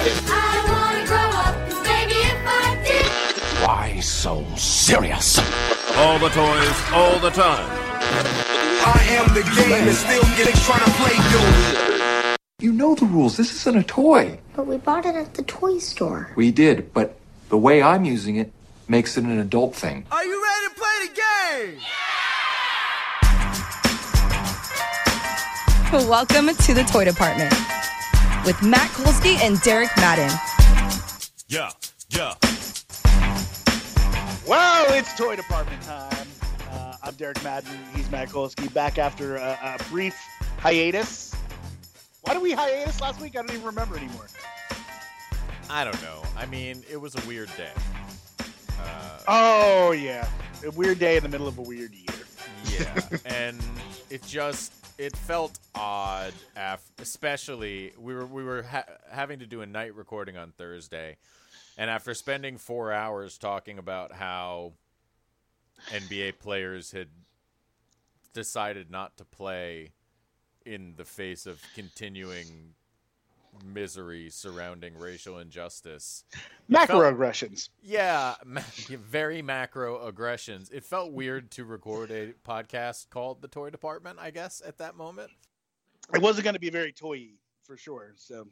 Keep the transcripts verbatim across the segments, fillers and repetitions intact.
I wanna grow up, 'cause maybe if I did. Why so serious? All the toys, all the time. I am the game and still getting trying to play you. You know the rules. This isn't a toy. But we bought it at the toy store. We did, but the way I'm using it makes it an adult thing. Are you ready to play the game? Welcome to the Toy Department with Matt Kolsky and Derek Madden. Yeah, yeah. Well, it's Toy Department time. Uh, I'm Derek Madden. He's Matt Kolsky. Back after a, a brief hiatus. Why did we hiatus last week? I don't even remember anymore. I don't know. I mean, it was a weird day. Uh, oh, yeah. A weird day in the middle of a weird year. Yeah. And it just, it felt odd, af- especially, we were, we were ha- having to do a night recording on Thursday. And after spending four hours talking about how N B A players had decided not to play in the face of continuing misery surrounding racial injustice. Macroaggressions. Yeah, ma- very macro aggressions. It felt weird to record a podcast called The Toy Department, I guess, at that moment. It wasn't going to be very toy-y, for sure. So,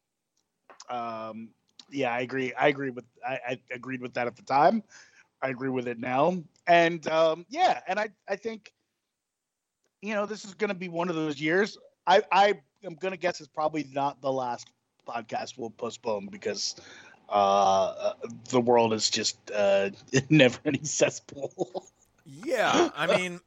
um... Yeah, I agree. I agree with. I, I agreed with that at the time. I agree with it now. And um, yeah, and I, I think, you know, this is going to be one of those years. I, I am going to guess it's probably not the last podcast we'll postpone because uh, the world is just uh, never any cesspool. Yeah, I mean,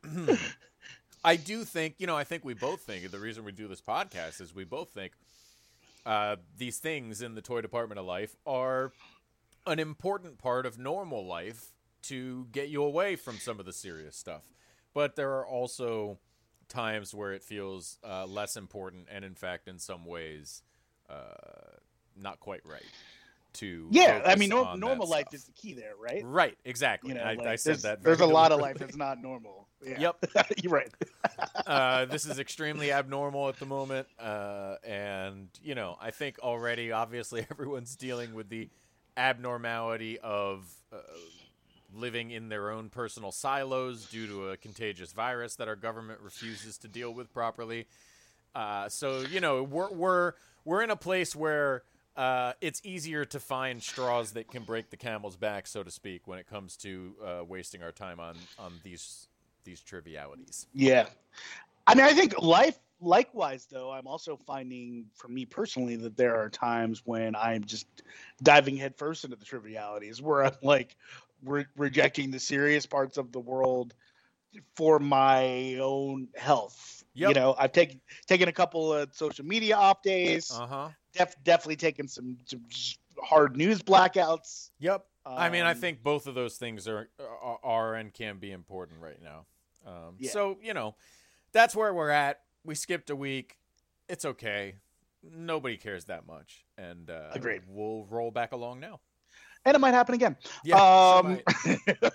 I do think, you know, I think we both think the reason we do this podcast is we both think. Uh, these things in the toy department of life are an important part of normal life to get you away from some of the serious stuff. But there are also times where it feels uh, less important and, in fact, in some ways, uh, not quite right. To yeah, I mean, nor- normal life stuff. is the key there, right? Right, exactly. You know, I, like, I said there's, that. There's a lot of life that's not normal. Yeah. Yep. You're right. uh, this is extremely abnormal at the moment. Uh, and, you know, I think already, obviously, everyone's dealing with the abnormality of uh, living in their own personal silos due to a contagious virus that our government refuses to deal with properly. Uh, so, you know, we're, we're, we're in a place where Uh, it's easier to find straws that can break the camel's back, so to speak, when it comes to uh, wasting our time on, on these these trivialities. Yeah. I mean, I think life, likewise, though, I'm also finding, for me personally, that there are times when I'm just diving headfirst into the trivialities, where I'm, like, re- rejecting the serious parts of the world for my own health. Yep. You know, I've taken taken a couple of social media off days. Uh-huh. Def, definitely taken some, some hard news blackouts. Yep. Um, I mean, I Um, think both of those things are are, are and can be important right now. Um, Yeah. So, you know, that's where we're at. We skipped a week. It's okay. Nobody cares that much. And uh, Agreed. We'll roll back along now. And it might happen again. Yeah, Um, so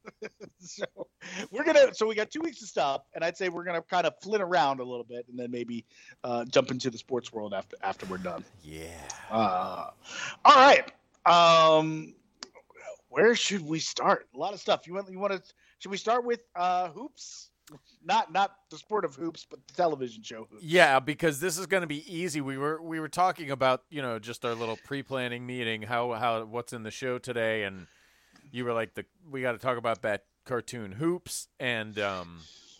so we're gonna. So we got two weeks to stop, and I'd say we're gonna kind of flit around a little bit, and then maybe uh, jump into the sports world after after we're done. Yeah. Uh, all right. Um, where should we start? A lot of stuff. You want? You want to? Should we start with uh, hoops? Not not the sport of hoops, but the television show hoops. Yeah, because this is going to be easy. We were we were talking about, you know, just our little pre-planning meeting, how how what's in the show today, and you were like, the we got to talk about that cartoon Hoops, and um,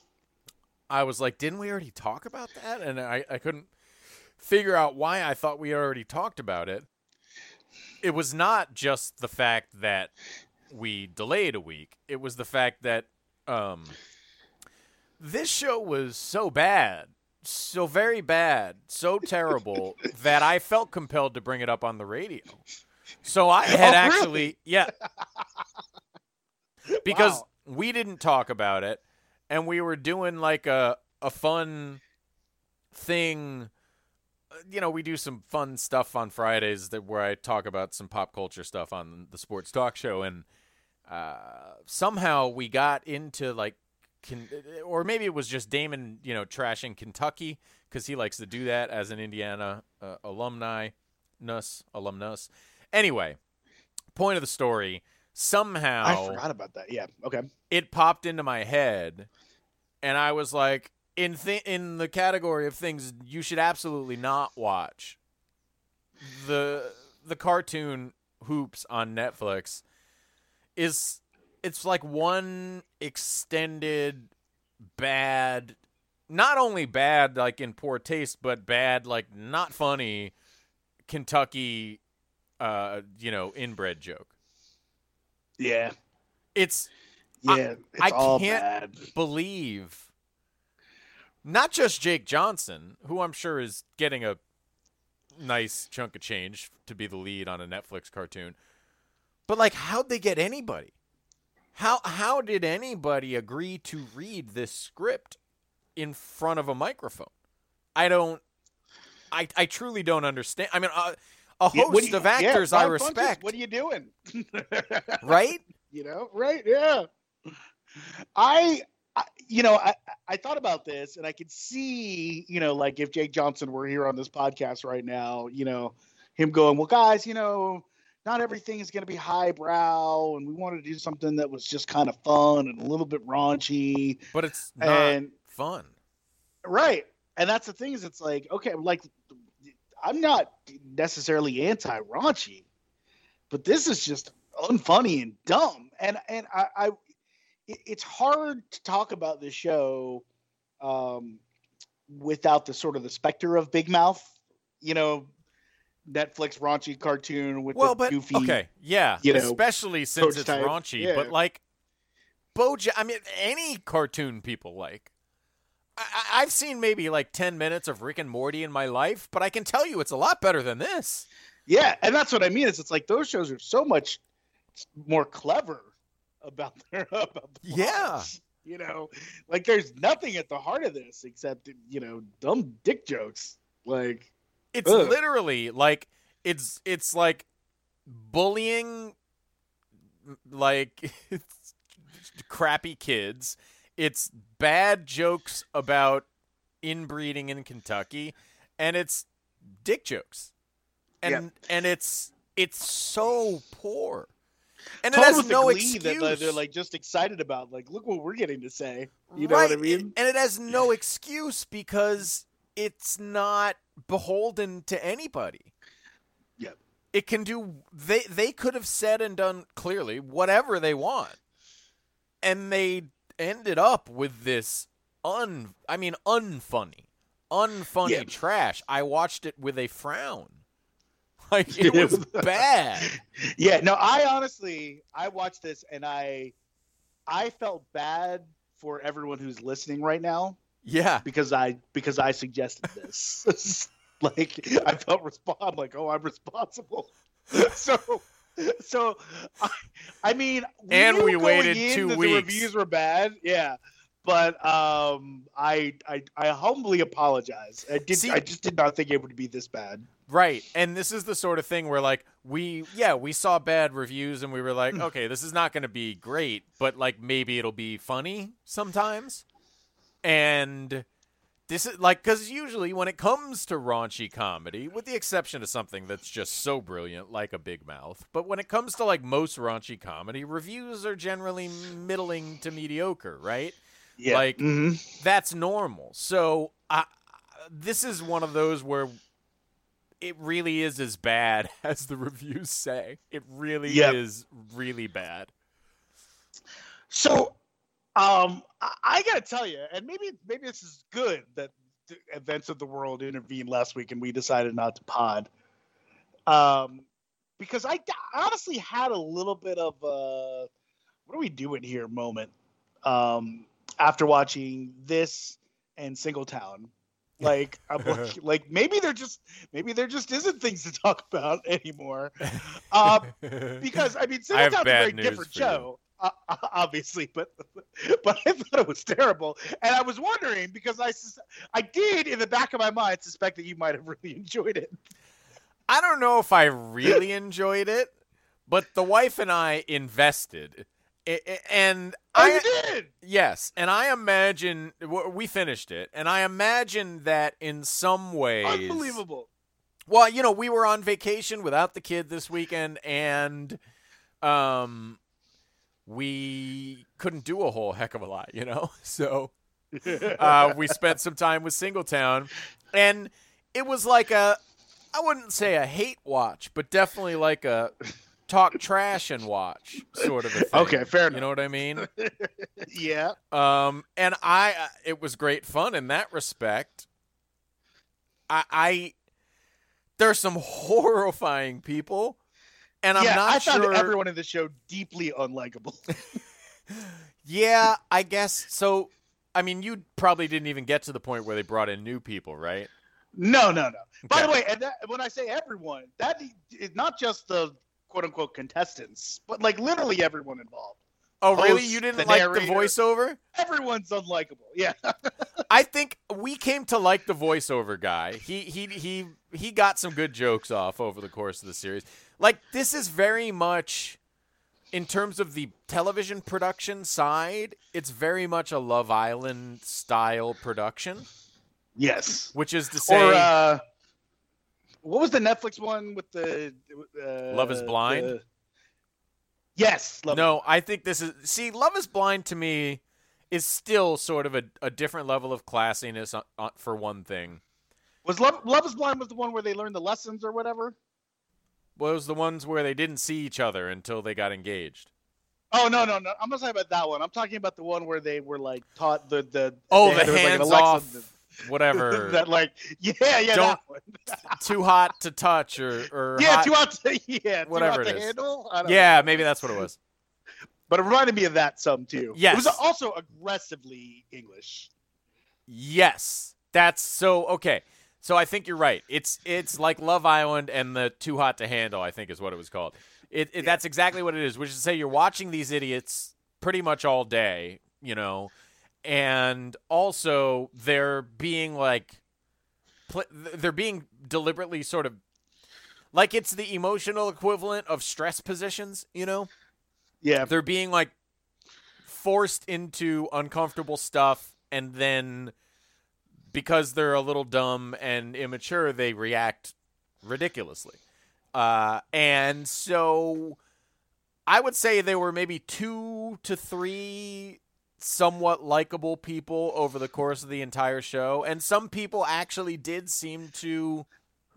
I was like, didn't we already talk about that? And I, I couldn't figure out why I thought we already talked about it. It was not just the fact that we delayed a week. It was the fact that um. This show was so bad, so very bad, so terrible that I felt compelled to bring it up on the radio. So I had Oh, actually, really? yeah, because Wow. we didn't talk about it, and we were doing like a a fun thing. You know, we do some fun stuff on Fridays that where I talk about some pop culture stuff on the Sports Talk Show, and uh, somehow we got into like. Can, or maybe it was just Damon, you know, trashing Kentucky because he likes to do that as an Indiana uh, alumni. alumnus, alumnus. Anyway, point of the story. Somehow, I forgot about that. Yeah. Okay. it popped into my head, and I was like, in th- in the category of things you should absolutely not watch. The the cartoon Hoops on Netflix is it's like one extended bad, not only bad like in poor taste, but bad like not funny Kentucky uh you know inbred joke. Yeah. It's Yeah. It's I all can't bad. believe not just Jake Johnson, who I'm sure is getting a nice chunk of change to be the lead on a Netflix cartoon, but like, how'd they get anybody? How how did anybody agree to read this script in front of a microphone? I don't. I I truly don't understand. I mean, uh, a Yeah, what host do you- of actors yeah, I Bob Funches, respect, what are you doing? right? You know, right? Yeah. I, I you know, I, I thought about this, and I could see, you know, like if Jake Johnson were here on this podcast right now, you know, him going, well, guys, you know, not everything is going to be highbrow, and we wanted to do something that was just kind of fun and a little bit raunchy. But it's not And- fun. Right. And that's the thing is it's like, okay, like I'm not necessarily anti-raunchy, but this is just unfunny and dumb. And and I, I it, it's hard to talk about this show um, without the sort of the specter of Big Mouth, you know, Netflix raunchy cartoon with Well, the but goofy. okay, yeah, you know, especially since coach it's type. raunchy. Yeah. But like, BoJack. I mean, any cartoon people like. I, I- I've seen maybe like ten minutes of Rick and Morty in my life, but I can tell you it's a lot better than this. Yeah, and that's what I mean. Is it's like those shows are so much more clever about their about the Yeah. plots, you know, like there's nothing at the heart of this except you know dumb dick jokes. Like It's Ugh. literally like it's it's like bullying, like it's crappy kids. It's bad jokes about inbreeding in Kentucky, and it's dick jokes, and Yeah. and it's it's so poor, and it told has with no the glee excuse. that they're, they're like just excited about. Like, look what we're getting to say. You know right, what I mean? and it has no excuse because it's not beholden to anybody. Yeah. It can do they they could have said and done clearly whatever they want, and they ended up with this un I mean unfunny unfunny Yeah. trash. I watched it with a frown. Like, it was bad. Yeah. No, I honestly, I watched this and I, I felt bad for everyone who's listening right now Yeah. because I because I suggested this. Like I felt respond like, oh, I'm responsible. so. So, I, I mean, we And knew we going waited in two that weeks. The reviews were bad, yeah. But um, I, I, I humbly apologize. I did. See- I just did not think it would be this bad. Right. And this is the sort of thing where, like, we, yeah, we saw bad reviews and we were like, okay, this is not going to be great, but, like, maybe it'll be funny sometimes. And this is, like, because usually when it comes to raunchy comedy, with the exception of something that's just so brilliant, like a Big Mouth, but when it comes to, like, most raunchy comedy, reviews are generally middling to mediocre, right? Yeah. Like, Mhm. that's normal. So I, this is one of those where it really is as bad as the reviews say. It really Yep. is really bad. So, um, I, I gotta tell you, and maybe maybe this is good that the events of the world intervened last week and we decided not to pod. Um, because I d- honestly had a little bit of a what are we doing here moment um, after watching this and Singletown. Like, I'm like, like maybe there just maybe there just isn't things to talk about anymore. Um, because I mean, I have Singletown's a bad very news different for you. show, uh, obviously, but but I thought it was terrible, and I was wondering because I sus- I did in the back of my mind suspect that you might have really enjoyed it. I don't know if I really enjoyed it, but the wife and I invested. I- I- And Oh, I you did? Yes, and I imagine w- we finished it, and I imagine that in some ways, Unbelievable. Well, you know, we were on vacation without the kid this weekend, and um, we couldn't do a whole heck of a lot, you know? So uh, we spent some time with Singletown, and it was like a, I wouldn't say a hate watch, but definitely like a talk trash and watch sort of a thing. Okay, fair enough. You know what I mean? Yeah. Um, and I, it was great fun in that respect. I, I there's some horrifying people, and I'm yeah, not I found sure. everyone in the show deeply unlikable. Yeah, I guess so. I mean, you probably didn't even get to the point where they brought in new people, right? No, no, no. By Okay. the way, and that, when I say everyone, that is not just the quote unquote contestants, but like literally everyone involved. Oh, really? Host, You didn't the like narrator. the voiceover? Everyone's unlikable. Yeah. I think we came to like the voiceover guy. He he he he got some good jokes off over the course of the series. Like, this is very much, in terms of the television production side, it's very much a Love Island style production, Yes. which is to say, Or uh, what was the Netflix one with the uh, Love is Blind? the- Yes. Love no, I think this is, see, Love is Blind to me is still sort of a, a different level of classiness on, on, for one thing. Was Love Love is Blind was the one where they learned the lessons or whatever? Well, it was the ones where they didn't see each other until they got engaged. Oh no no no! I'm not talking about that one. I'm talking about the one where they were like taught the the Oh, they- the there was, like, an hands Alexa off, that- whatever. that like yeah yeah Don't- that one. Too hot to touch or, or yeah hot- too hot to yeah too whatever hot it to is. handle. I don't Yeah, know. maybe that's what it was. But it reminded me of that some too. Yes. It was also aggressively English. Yes, that's so okay. So I think you're right. It's it's like Love Island and the Too Hot to Handle, I think is what it was called. It, it that's exactly what it is. Which is to say, you're watching these idiots pretty much all day, you know, and also they're being like, pl- they're being deliberately sort of like it's the emotional equivalent of stress positions, you know. Yeah. They're being like forced into uncomfortable stuff, and then because they're a little dumb and immature, they react ridiculously. Uh, and so I would say there were maybe two to three somewhat likable people over the course of the entire show, and some people actually did seem to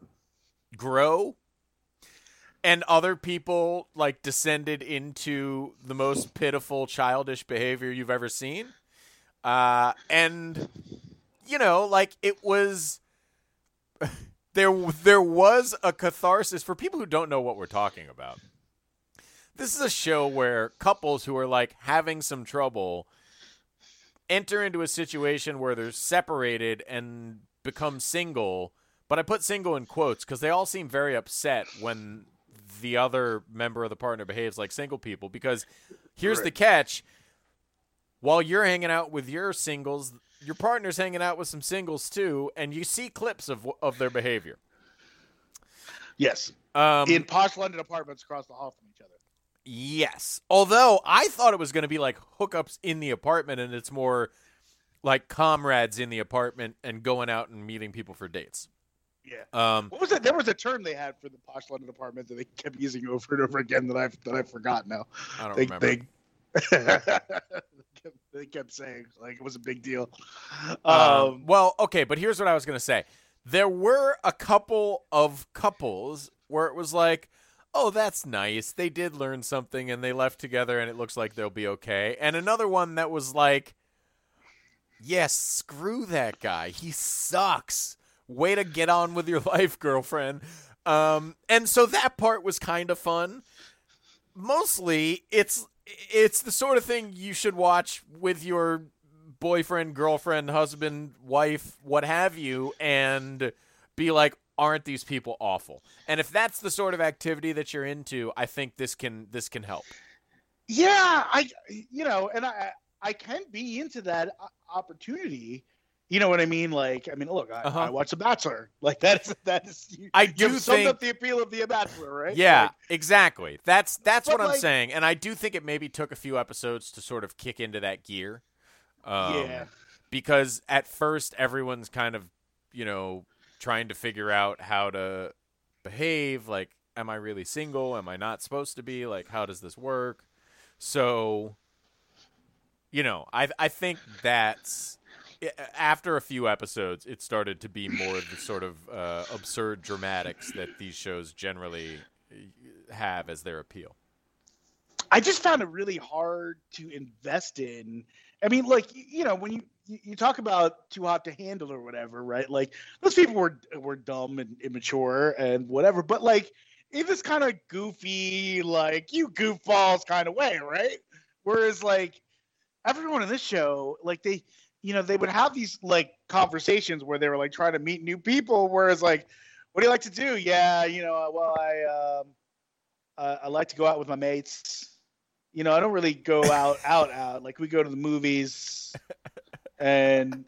grow. And other people, like, descended into the most pitiful, childish behavior you've ever seen. Uh, and, you know, like, it was... there, there was a catharsis. For people who don't know what we're talking about, this is a show where couples who are, like, having some trouble enter into a situation where they're separated and become single. But I put single in quotes because they all seem very upset when the other member of the partner behaves like single people, because here's the catch. While you're hanging out with your singles, your partner's hanging out with some singles too, and you see clips of of their behavior. Yes. Um, In posh London apartments across the hall from each other. yes. Although I thought it was going to be like hookups in the apartment, and it's more like comrades in the apartment and going out and meeting people for dates. Yeah. Um, What was it? There was a term they had for the posh London apartment that they kept using over and over again that I've that I forgot now. I don't they, remember. They, they kept saying like it was a big deal. Um, Um, well, okay, but here's what I was going to say. There were a couple of couples where it was like, oh, that's nice. They did learn something and they left together and it looks like they'll be okay. And another one that was like, yes, screw that guy. He sucks. Way to get on with your life, girlfriend. Um, and so that part was kind of fun. Mostly, it's it's the sort of thing you should watch with your boyfriend, girlfriend, husband, wife, what have you, and be like, aren't these people awful? And if that's the sort of activity that you're into, I think this can this can help. yeah, I you know, and I I can be into that opportunity. You know what I mean? Like, I mean, look, I, Uh-huh. I watch The Bachelor. Like that is that is. You, I you do have summed think- up the appeal of The Bachelor, right? Yeah, Like, exactly. That's that's But, what I'm like- saying, and I do think it maybe took a few episodes to sort of kick into that gear. Um, Yeah. Because at first everyone's kind of, you know, trying to figure out how to behave. Like, am I really single? Am I not supposed to be? Like, how does this work? So, you know, I I think that's after a few episodes, it started to be more of the sort of uh, absurd dramatics that these shows generally have as their appeal. I just found it really hard to invest in. I mean, like, you know, when you, you talk about Too Hot to Handle or whatever, right? Like, those people were were dumb and immature and whatever, but like in this kind of goofy, like, you goofballs kind of way, right? Whereas like everyone in this show, like they, you know, they would have these like conversations where they were like trying to meet new people. Whereas like, what do you like to do? Yeah, you know, well, I um, uh, I like to go out with my mates. You know, I don't really go out, out, out. Like, we go to the movies, and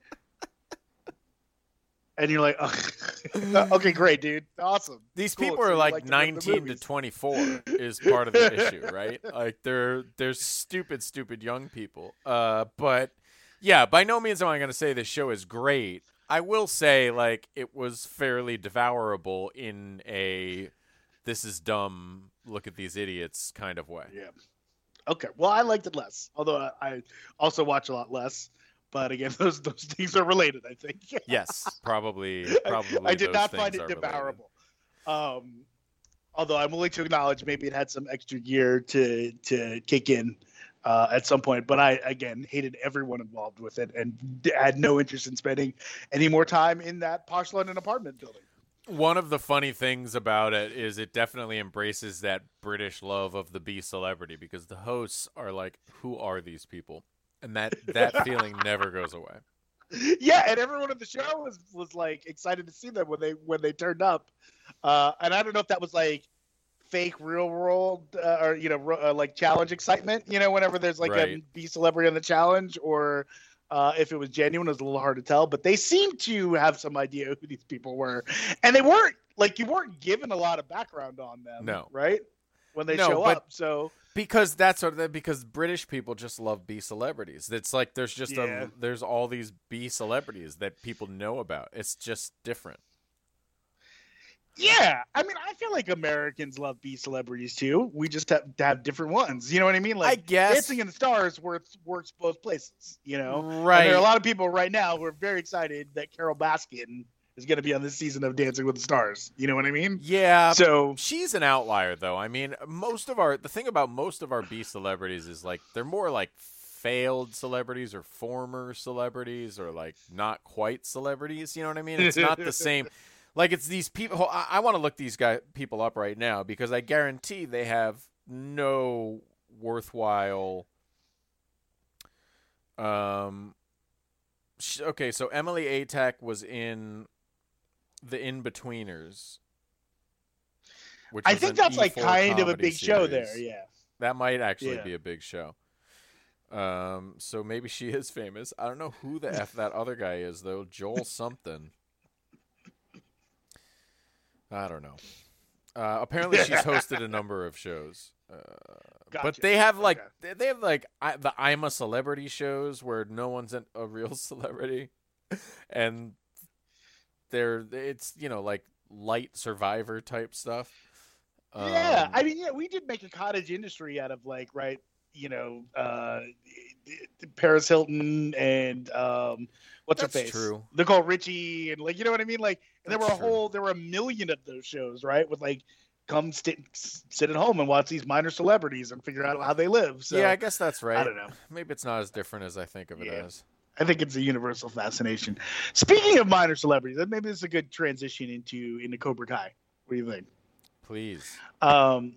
and you're like, oh, okay, great, dude, awesome. These Cool. people So are you like, like to go to the nineteen to movies. twenty-four is part of the issue, right? Like, they're they're stupid, stupid young people. Uh, but yeah, by no means am I going to say this show is great. I will say, like, it was fairly devourable in a "this is dumb, look at these idiots" kind of way. Yeah. Okay. Well, I liked it less, although I, I also watch a lot less. But again, those those things are related, I think. Yes, probably. Probably. I did those not things find it are related. devourable. Um, although I'm willing to acknowledge maybe it had some extra gear to to kick in uh, at some point. But I again hated everyone involved with it and d- had no interest in spending any more time in that posh London apartment building. One of the funny things about it is it definitely embraces that British love of the B celebrity, because the hosts are like, who are these people? And that, that feeling never goes away. Yeah, and everyone on the show was was like excited to see them when they when they turned up. Uh, and I don't know if that was like fake real world uh, or you know ro- uh, like challenge excitement, you know, whenever there's like a Right. B celebrity on the challenge, or uh, if it was genuine. It was a little hard to tell, but they seemed to have some idea who these people were, and they weren't like you weren't given a lot of background on them. No. Right? When they No, show but- up, so Because that's what because British people just love B celebrities. It's like there's just Yeah. a there's all these B celebrities that people know about. It's just different. yeah, I mean, I feel like Americans love B celebrities too. We just have to have different ones. You know what I mean? Like, I guess. Dancing in the Stars works works both places. You know, Right. And there are a lot of people right now who are very excited that Carol Baskin is going to be on this season of Dancing with the Stars. You know what I mean? Yeah. So She's an outlier, though. I mean, most of our the thing about most of our B celebrities is like they're more like failed celebrities or former celebrities or like not quite celebrities. You know what I mean? It's not the same. Like it's these people. I, I want to look these guy people up right now because I guarantee they have no worthwhile. Um. sh- Okay, so Emily Atack was in The In-Betweeners. Which I was think an that's like E four kind of a comedy big show series. there. Yeah. That might actually Yeah. be a big show. Um, so maybe she is famous. I don't know who the F that other guy is, though. Joel something. I don't know. Uh, apparently she's hosted a number of shows. Uh, But Gotcha. they have like Okay. they- they have like I, the I'm a Celebrity shows where no one's an, a real celebrity, and they're it's you know like light Survivor type stuff. Yeah, Um, I mean, yeah, we did make a cottage industry out of like, right, you know, uh, Paris Hilton and um, what's That's her face, true. Nicole Richie, and like, you know what I mean, like, and there were a That's true. whole, there were a million of those shows, right, with like, come sit sit at home and watch these minor celebrities and figure out how they live. So yeah, I guess that's right. I don't know. Maybe it's not as different as I think of it Yeah. as. I think it's a universal fascination. Speaking of minor celebrities, maybe this is a good transition into into Cobra Kai. What do you think? Please. Um,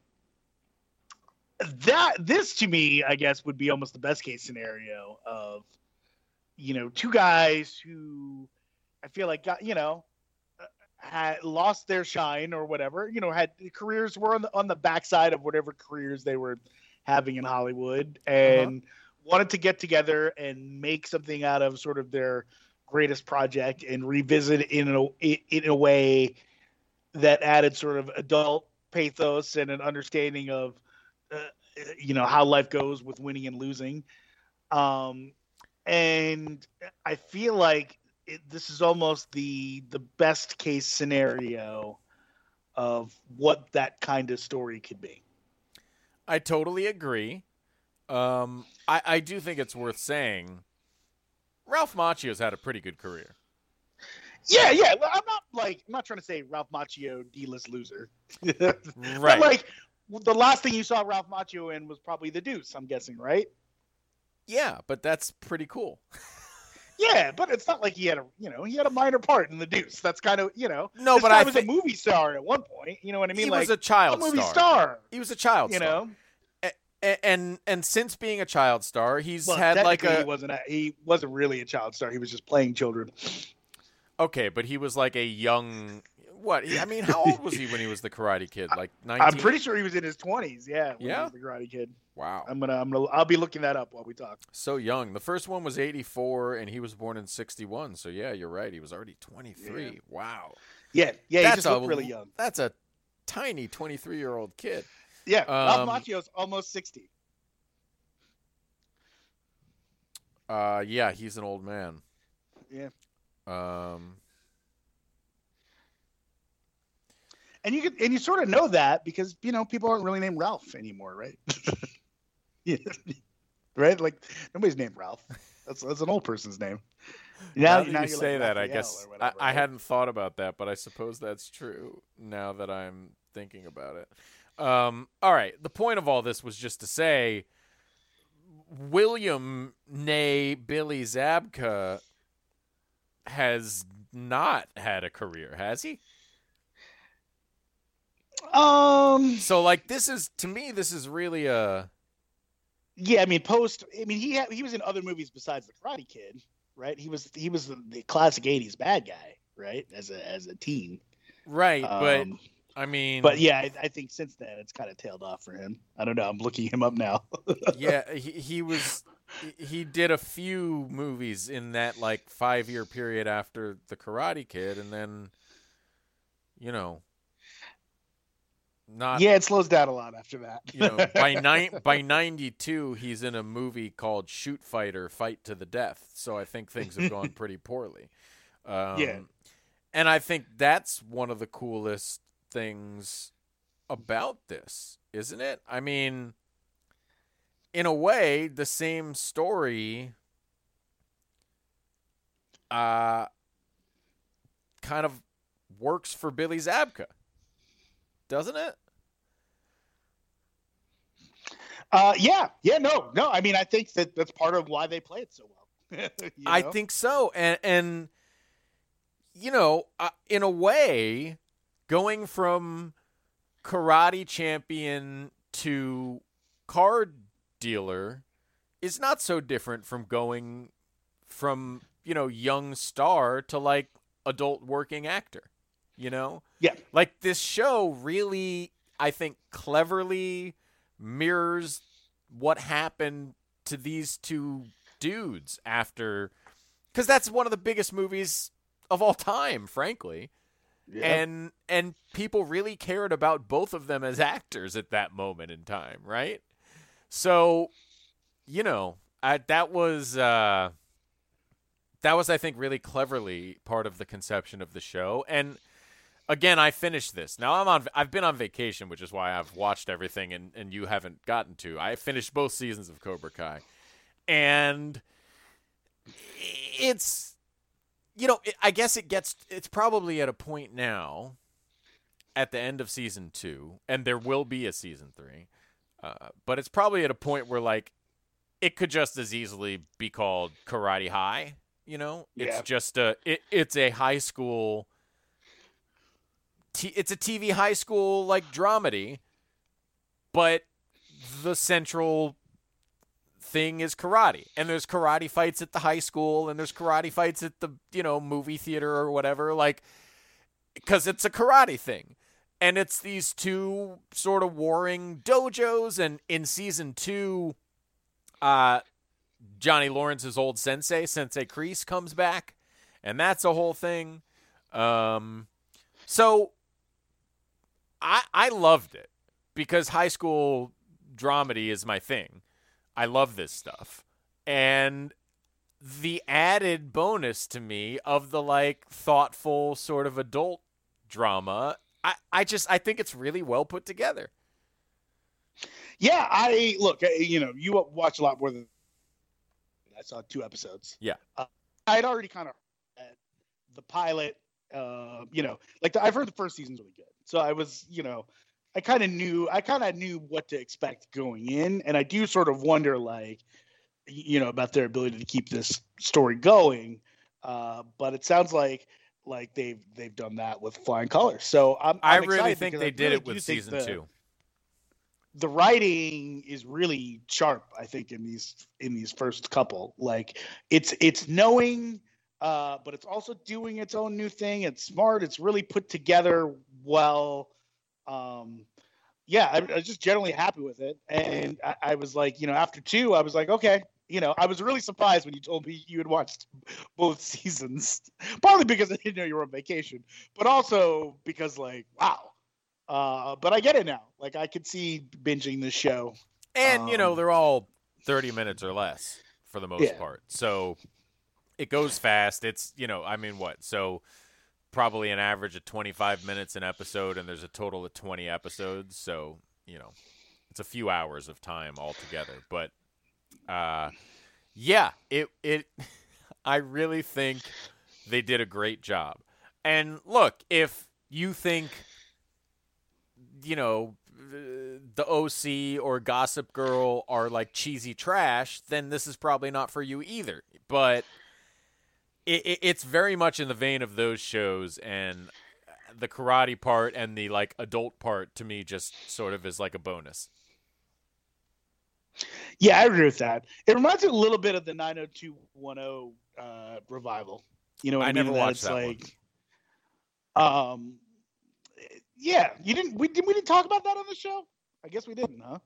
that this to me, I guess, would be almost the best case scenario of, you know, two guys who I feel like got, you know, uh, had lost their shine or whatever, you know, had careers were on the on the backside of whatever careers they were having in Hollywood and wanted to get together and make something out of sort of their greatest project and revisit it in a in a way that added sort of adult pathos and an understanding of, uh, you know, how life goes with winning and losing. Um, and I feel like it, this is almost the the best case scenario of what that kind of story could be. I totally agree. Um, I, I do think it's worth saying Ralph Macchio's had a pretty good career. Yeah, yeah. Well, I'm not like I'm not trying to say Ralph Macchio D-list loser. Right. But like the last thing you saw Ralph Macchio in was probably The Deuce, I'm guessing, right? Yeah, but that's pretty cool. Yeah, but it's not like he had a you know he had a minor part in The Deuce. That's kind of you know No, this but guy I was think a movie star at one point. You know what I mean? he like, was a child a movie star. star. He was a child You star. know. And, and and since being a child star, he's Well, had like technically a he wasn't a, he wasn't really a child star. He was just playing children. okay, but he was like a young what? I mean, how old was he when he was the Karate Kid? Like nineteen? I'm pretty sure he was in his twenties. Yeah. When Yeah? He was the Karate Kid. Wow, I'm gonna I'm gonna I'll be looking that up while we talk. so young. The first one was eighty-four, and he was born in sixty-one. So yeah, you're right. He was already twenty-three. Yeah. Wow, Yeah, yeah. He that's just a looked really young. That's a tiny twenty-three-year-old kid. Yeah. Um, Ralph Macchio's almost sixty. Uh, yeah, he's an old man. Yeah. Um, And you could, and you sort of know that because you know people aren't really named Ralph anymore, right? Yeah. Right? Like nobody's named Ralph. That's that's an old person's name. now, Now, that now you you're say like that, I Raphael guess or I, whatever, I right? hadn't thought about that, but I suppose that's true now that I'm thinking about it. Um, all right, the point of all this was just to say William, nay Billy Zabka, has not had a career, has he? Um. So, like, this is, to me, this is really a... Yeah, I mean, post. I mean, he had, he was in other movies besides The Karate Kid, right? He was he was the, the classic eighties bad guy, right? As a as a teen, Right, but, Um, I mean... But yeah, I, I think since then it's kind of tailed off for him. I don't know. I'm looking him up now. yeah, he, he was... He did a few movies in that, like, five-year period after The Karate Kid, and then, you know... Not, Yeah, it slows down a lot after that. you know, by nine by ninety-two, he's in a movie called Shoot Fighter, Fight to the Death. So I think things have gone pretty poorly. Um, Yeah. and I think that's one of the coolest things about this, isn't it? I mean, in a way, the same story, uh, kind of works for Billy Zabka, doesn't it? Uh, yeah, yeah, no, no. I mean, I think that that's part of why they play it so well. You I know? think so, and and you know, uh, in a way, going from karate champion to card dealer is not so different from going from you know young star to like adult working actor. You know, Yeah, like this show really, I think, cleverly mirrors what happened to these two dudes after, because that's one of the biggest movies of all time, frankly. yeah. And and people really cared about both of them as actors at that moment in time, right? So, you know, I, that was uh, that was I think really cleverly part of the conception of the show. And again, I finished this. Now I'm on. I've been on vacation, which is why I've watched everything, and, and you haven't gotten to. I finished both seasons of Cobra Kai, and it's, you know, it, I guess it gets. It's probably at a point now, at the end of season two, and there will be a season three, uh, but it's probably at a point where like, it could just as easily be called Karate High. You know, it's Yeah. just a. It, it's a high school. T- it's a T V high school like dramedy, but the central thing is karate, and there's karate fights at the high school, and there's karate fights at the you know movie theater or whatever, like because it's a karate thing, and it's these two sort of warring dojos, and in season two, uh, Johnny Lawrence's old sensei, Sensei Kreese, comes back, and that's a whole thing. Um, so. I, I loved it because high school dramedy is my thing. I love this stuff. And the added bonus to me of the like thoughtful sort of adult drama. I, I just I think it's really well put together. Yeah, I look. You know, you watch a lot more than I saw two episodes. Yeah, uh, I'd already kind of read the pilot. Uh, you know, like the, I've heard the first season's really good, so I was, you know, I kind of knew, I kind of knew what to expect going in, and I do sort of wonder, like, you know, about their ability to keep this story going. Uh, but it sounds like like they've they've done that with flying colors. So I'm, I'm I really think they I did really it with season the, two. The writing is really sharp, I think, in these in these first couple. Like it's it's knowing, uh, but it's also doing its own new thing. It's smart. It's really put together well. Um, yeah, I, I was just generally happy with it. And I, I was like, you know, after two, I was like, okay. You know, I was really surprised when you told me you had watched both seasons, partly because I didn't know you were on vacation, but also because, like, wow. Uh, but I get it now. Like, I could see binging this show. And, um, you know, they're all thirty minutes or less for the most Yeah. part. So it goes fast. It's, you know, I mean, what? So probably an average of twenty-five minutes an episode, and there's a total of twenty episodes. So, you know, it's a few hours of time altogether. But, uh, yeah, it, it, I really think they did a great job. And look, if you think, you know, the O C or Gossip Girl are like cheesy trash, then this is probably not for you either. But it, it, it's very much in the vein of those shows, and the karate part and the like adult part to me just sort of is like a bonus. Yeah, I agree with that. It reminds me a little bit of the nine oh two one oh uh, revival. You know what I, I mean? never that watched it's that like, one. Um, yeah, you didn't. We did. We didn't talk about that on the show. I guess we didn't, huh?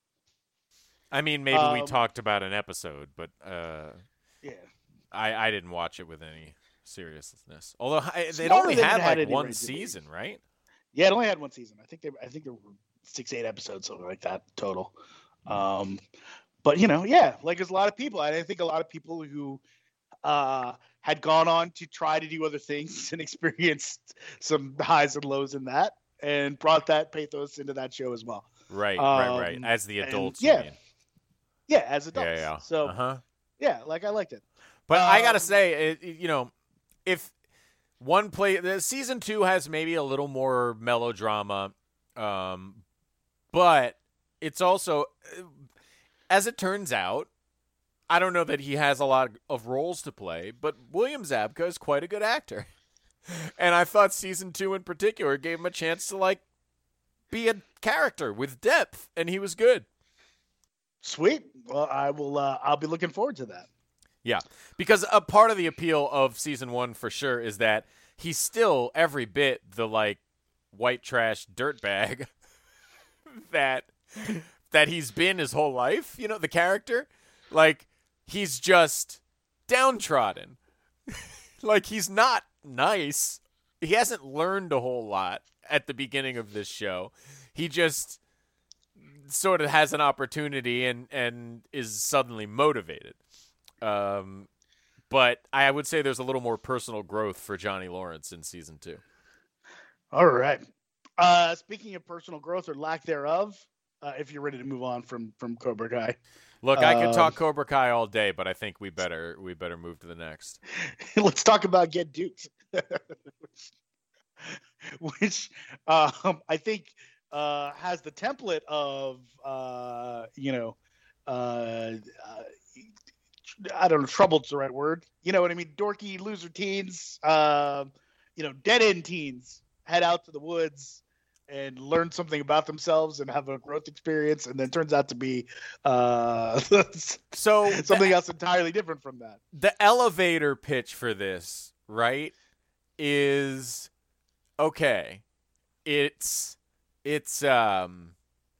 I mean, maybe Um, we talked about an episode, but uh, Yeah. I, I didn't watch it with any seriousness. Although I, it Smarter only than it had had like any one right to be. season, right? Yeah, it only had one season. I think they. I think there were six, eight episodes, something like that total. Um, but you know, yeah, like there's a lot of people. I think a lot of people who uh, had gone on to try to do other things and experienced some highs and lows in that, and brought that pathos into that show as well. Right, right, right. Um, As the and adults, yeah. you mean. Yeah, as adults. Yeah, yeah. So uh-huh. yeah, like I liked it. But I gotta Um, say, it, you know, if one play, the season two has maybe a little more melodrama, um, but it's also, as it turns out, I don't know that he has a lot of roles to play, but William Zabka is quite a good actor, and I thought season two in particular gave him a chance to like be a character with depth, and he was good. Sweet. Well, I will. Uh, I'll be looking forward to that. Yeah, because a part of the appeal of season one for sure is that he's still every bit the like white trash dirtbag that that he's been his whole life. You know, the character, like he's just downtrodden. Like he's not nice. He hasn't learned a whole lot at the beginning of this show. He just sort of has an opportunity and and is suddenly motivated. Um, but I would say there's a little more personal growth for Johnny Lawrence in season two. All right. Uh, speaking of personal growth or lack thereof, uh, if you're ready to move on from from Cobra Kai, Look, I could Um, talk Cobra Kai all day, but I think we better we better move to the next. let's talk about Get Duked, which um, I think uh, has the template of uh, you know. Uh, uh, I don't know, troubled's the right word. You know what I mean? Dorky loser teens, uh, you know, dead end teens head out to the woods and learn something about themselves and have a growth experience, and then turns out to be uh, So something the, else entirely different from that. the elevator pitch for this, right, is okay. It's it's um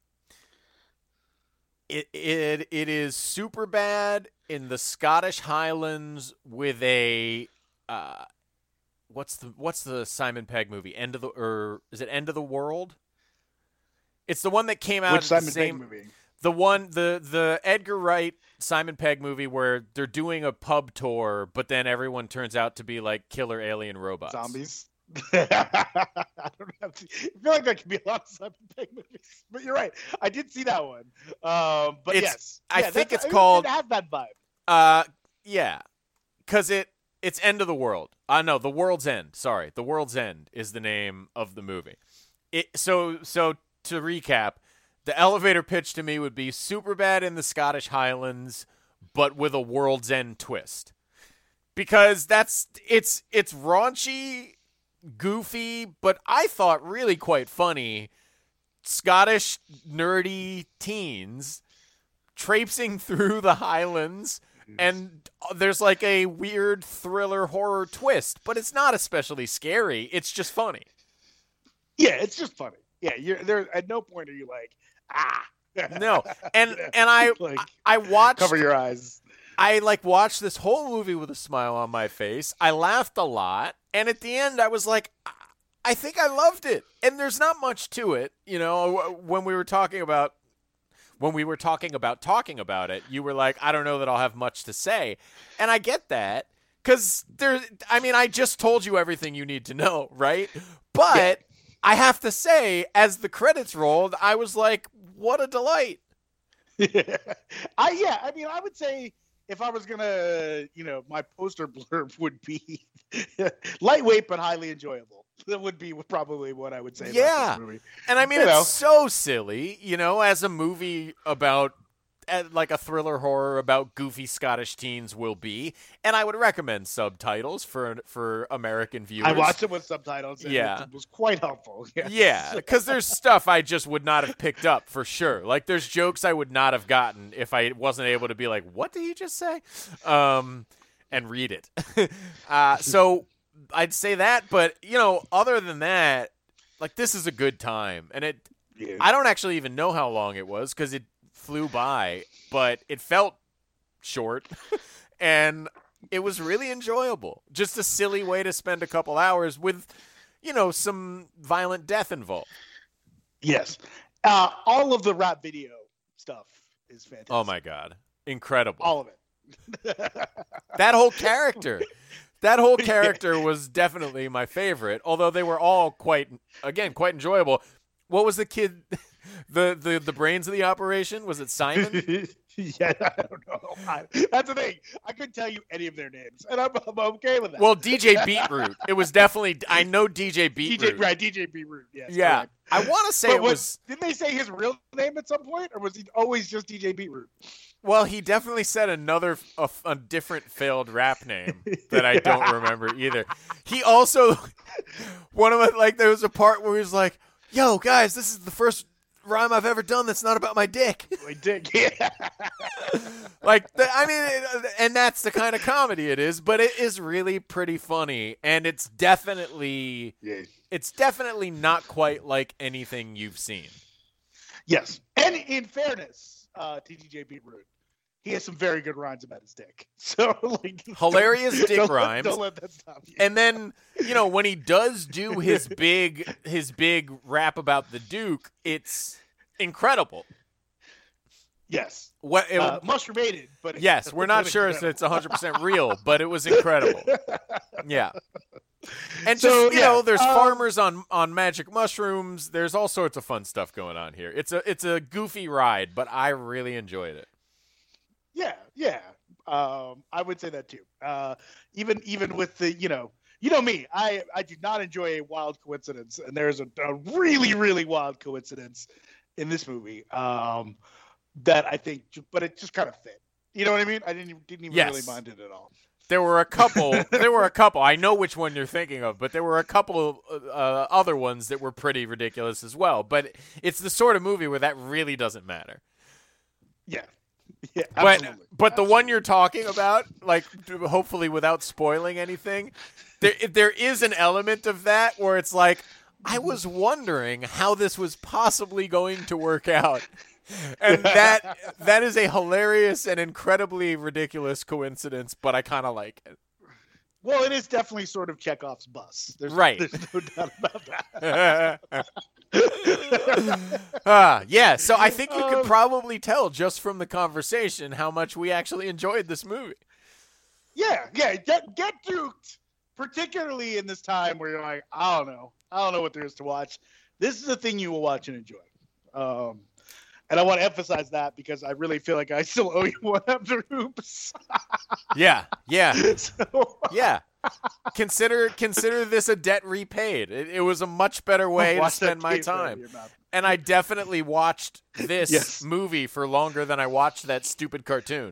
it it it is super bad in the Scottish Highlands with a uh what's the what's the Simon Pegg movie? End of the or is it End of the World? It's the one that came out Which at Simon the same Pegg movie? The one, the the Edgar Wright Simon Pegg movie where they're doing a pub tour, but then everyone turns out to be like killer alien robots. Zombies. I don't have to, I feel like there could be a lot of Simon Pegg movies, but you're right. I did see that one. Um, but It's- yes, I Yeah, think that's- it's called- It has that vibe. Uh, yeah, because it it's End of the World. Uh, no, The World's End. Sorry, The World's End is the name of the movie. It so so to recap, the elevator pitch to me would be Superbad in the Scottish Highlands, but with a World's End twist. Because that's it's it's raunchy, goofy, but I thought really quite funny. Scottish nerdy teens traipsing through the Highlands, and there's like a weird thriller horror twist, but it's not especially scary. It's just funny. Yeah, it's just funny. Yeah, you're there. At no point are you like, ah. No, and and I Like, I watched cover your eyes. I like watched this whole movie with a smile on my face. I laughed a lot, and at the end, I was like, I- I think I loved it. And there's not much to it, you know. When we were talking about when we were talking about talking about it, you were like, I don't know that I'll have much to say, and I get that because there. I mean, I just told you everything you need to know, right? But Yeah. I have to say, as the credits rolled, I was like, what a delight. I yeah, I mean, I would say if I was gonna, you know, my poster blurb would be lightweight but highly enjoyable. That would be probably what I would say. Yeah. about this movie. And I mean, You it's know. so silly, you know, as a movie about, uh, like a thriller horror about goofy Scottish teens will be. And I would recommend subtitles for for American viewers. I watched it with subtitles. And Yeah. it was quite helpful. Yeah, Yeah, because there's stuff I just would not have picked up for sure. Like, there's jokes I would not have gotten if I wasn't able to be like, what did he just say? Um, and read it. uh, so I'd say that, but, you know, other than that, like, this is a good time. And it, Yeah. I don't actually even know how long it was because it flew by, but it felt short. And it was really enjoyable. Just a silly way to spend a couple hours with, you know, some violent death involved. Yes. Uh, all of the rap video stuff is fantastic. Oh my God. Incredible. All of it. That whole character. That whole character was definitely my favorite, although they were all quite, again, quite enjoyable. What was the kid, the, the, the brains of the operation? Was it Simon? Yeah, I don't know. I, that's the thing. I couldn't tell you any of their names, and I'm, I'm okay with that. Well, D J Beetroot. It was definitely, I know D J D J, Beetroot. right? D J Beetroot. Yes. Yeah. correct. I want to say But it was, was, didn't they say his real name at some point, or was he always just D J Beetroot? well, he definitely said another, a, a different failed rap name that I don't remember either. He also, one of my, like, there was a part where he was like, yo, guys, this is the first rhyme I've ever done that's not about my dick. My dick. Yeah. Like, the, I mean, it, and that's the kind of comedy it is, but it is really pretty funny, and it's definitely, Yeah. it's definitely not quite like anything you've seen. Yes. And in fairness, uh, to D J Beetroot, he has some very good rhymes about his dick. So, like, Hilarious don't- dick don't let- rhymes. Don't let that stop you. And then, you know, when he does do his big, his big rap about the Duke, it's incredible. Yes. What? It, Uh, mushroomated, but it's- yes, we're not but sure if incredible. it's one hundred percent real, but it was incredible. Yeah. And just, So, you yeah, know, there's um, farmers on, on magic mushrooms. There's all sorts of fun stuff going on here. It's a it's a goofy ride, but I really enjoyed it. Yeah, yeah. Um, I would say that too. Uh, even even with the, you know, you know me, I I do not enjoy a wild coincidence, and there's a, a really really wild coincidence in this movie um, that I think, but it just kind of fit. You know what I mean? I didn't even- didn't even Yes. really mind it at all. There were a couple. There were a couple. I know which one you're thinking of, but there were a couple of uh, other ones that were pretty ridiculous as well. But it's the sort of movie where that really doesn't matter. Yeah, yeah. But Absolutely. but the one Absolutely. you're talking about, like, hopefully without spoiling anything, there there is an element of that where it's like, I was wondering how this was possibly going to work out. And that that is a hilarious and incredibly ridiculous coincidence, but I kind of like it. Well, it is definitely sort of Chekhov's bus. There's, Right. There's no doubt about that. uh, yeah, so I think you could Um, probably tell just from the conversation how much we actually enjoyed this movie. Yeah, yeah. Get get duked, particularly in this time where you're like, I don't know, I don't know what there is to watch. This is a thing you will watch and enjoy. Um, and I want to emphasize that because I really feel like I still owe you one after Hoops. Yeah, yeah, so, yeah. Consider consider this a debt repaid. It, it was a much better way to watch that spend my tape out of time. your mouth. And I definitely watched this Yes. movie for longer than I watched that stupid cartoon.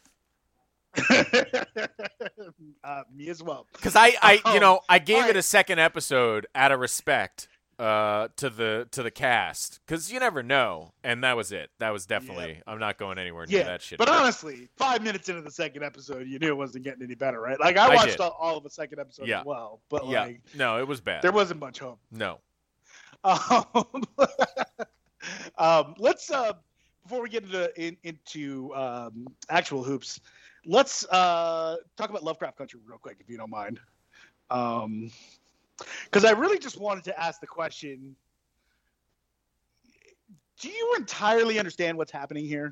uh, me as well. Because I, I, you Um, know, I gave all it right. a second episode out of respect uh, to the to the cast. Because you never know, and that was it. That was definitely. I'm not going anywhere near Yeah, that shit. but honestly, five minutes into the second episode, you knew it wasn't getting any better, right? Like I I watched did. all, all of the second episode Yeah. as well, but yeah, like no, it was bad. there wasn't much hope. no. Um, um, let's uh, before we get into in, into um, actual hoops, let's uh, talk about Lovecraft Country real quick, if you don't mind. Um, because I really just wanted to ask the question: do you entirely understand what's happening here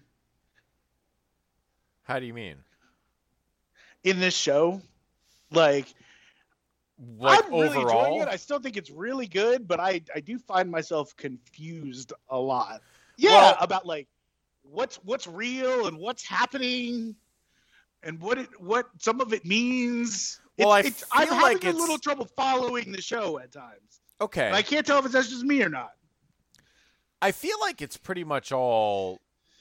How do you mean? in this show? Like, Like I'm really enjoying overall? it. I still think it's really good, but I, I do find myself confused a lot. Yeah, Well- about like what's what's real and what's happening, and what it what some of it means. Well, I it's, it's, I'm feel having like a it's- little trouble following the show at times. Okay. And I can't tell if it's that's just me or not. I feel like it's pretty much all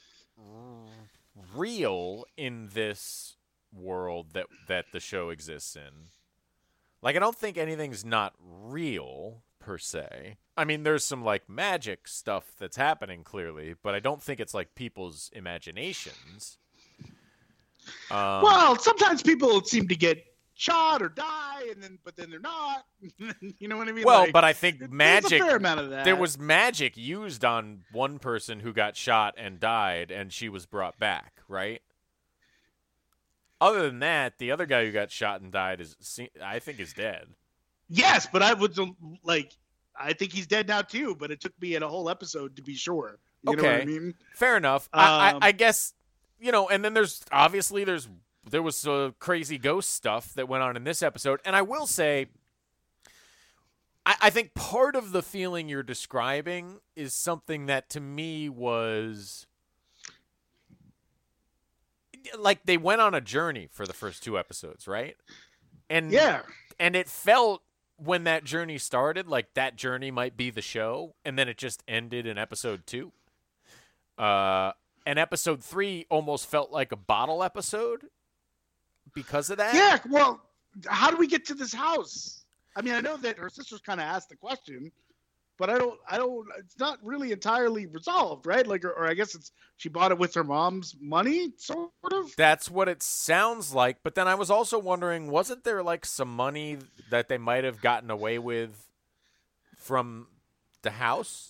real in this world that that the show exists in. Like, I don't think anything's not real per se. I mean, there's some like magic stuff that's happening clearly, but I don't think it's like people's imaginations. Um, Well, sometimes people seem to get shot or die, and then but then they're not. You know what I mean? well, Like, but I think there's magic. a fair amount of that. There was magic used on one person who got shot and died, and she was brought back, right? Other than that, the other guy who got shot and died is, I think, is dead. Yes, but I would like. I think he's dead now too. But it took me in a whole episode to be sure. You know what I Okay. mean? Fair enough. I, Um, I, I guess, you know, and then there's obviously there's there was uh, crazy ghost stuff that went on in this episode, and I will say, I, I think part of the feeling you're describing is something that to me was like they went on a journey for the first two episodes, right? And Yeah. and it felt when that journey started like that journey might be the show, and then it just ended in episode two. Uh, and episode three almost felt like a bottle episode because of that. Yeah. Well, how do we get to this house? I mean, I know that her sisters kind of asked the question, but I don't. I don't. It's not really entirely resolved, right? Like, or, or I guess it's she bought it with her mom's money, sort of. That's what it sounds like. But then I was also wondering, wasn't there like some money that they might have gotten away with from the house?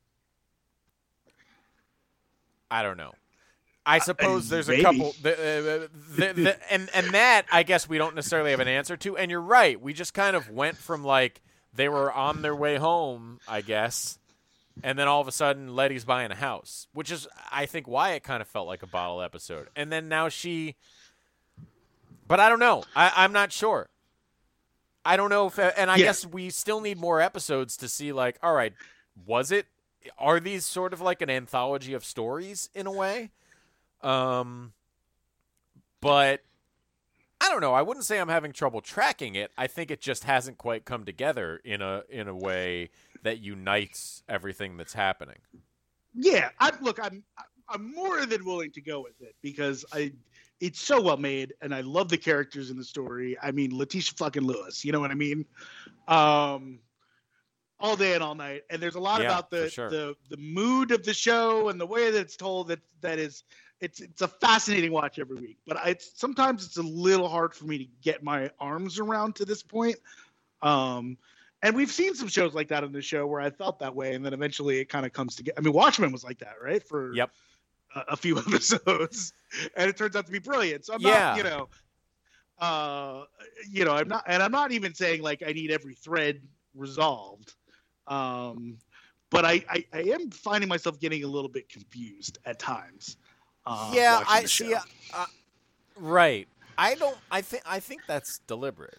I don't know. I suppose there's a maybe. couple, the, uh, the, the, and and that I guess we don't necessarily have an answer to. And you're right, we just kind of went from like they were on their way home, I guess, and then all of a sudden Letty's buying a house, which is I think why it kind of felt like a bottle episode. And then now she, but I don't know. I, I'm not sure. I don't know if, and I Yeah. guess we still need more episodes to see. Like, all right, was it? Are these sort of like an anthology of stories in a way? Um, but I don't know. I wouldn't say I'm having trouble tracking it. I think it just hasn't quite come together in a in a way that unites everything that's happening. Yeah. I look. I'm. I'm more than willing to go with it because I. It's so well made, and I love the characters in the story. I mean, Letitia fucking Lewis. You know what I mean? Um. All day and all night, and there's a lot Yeah, about the, for sure. the the mood of the show and the way that it's told. That that is, it's it's a fascinating watch every week. But I, it's sometimes it's a little hard for me to get my arms around to this point. Um, and we've seen some shows like that on the show where I felt that way, and then eventually it kind of comes together. I mean, Watchmen was like that, right? For Yep. a, a few episodes, and it turns out to be brilliant. So I'm Yeah. not, you know. uh, you know, I'm not, and I'm not even saying like I need every thread resolved. Um, but I, I, I am finding myself getting a little bit confused at times. Uh, yeah, watching I the see. show. Uh, uh, right. I don't. I think. I think that's deliberate.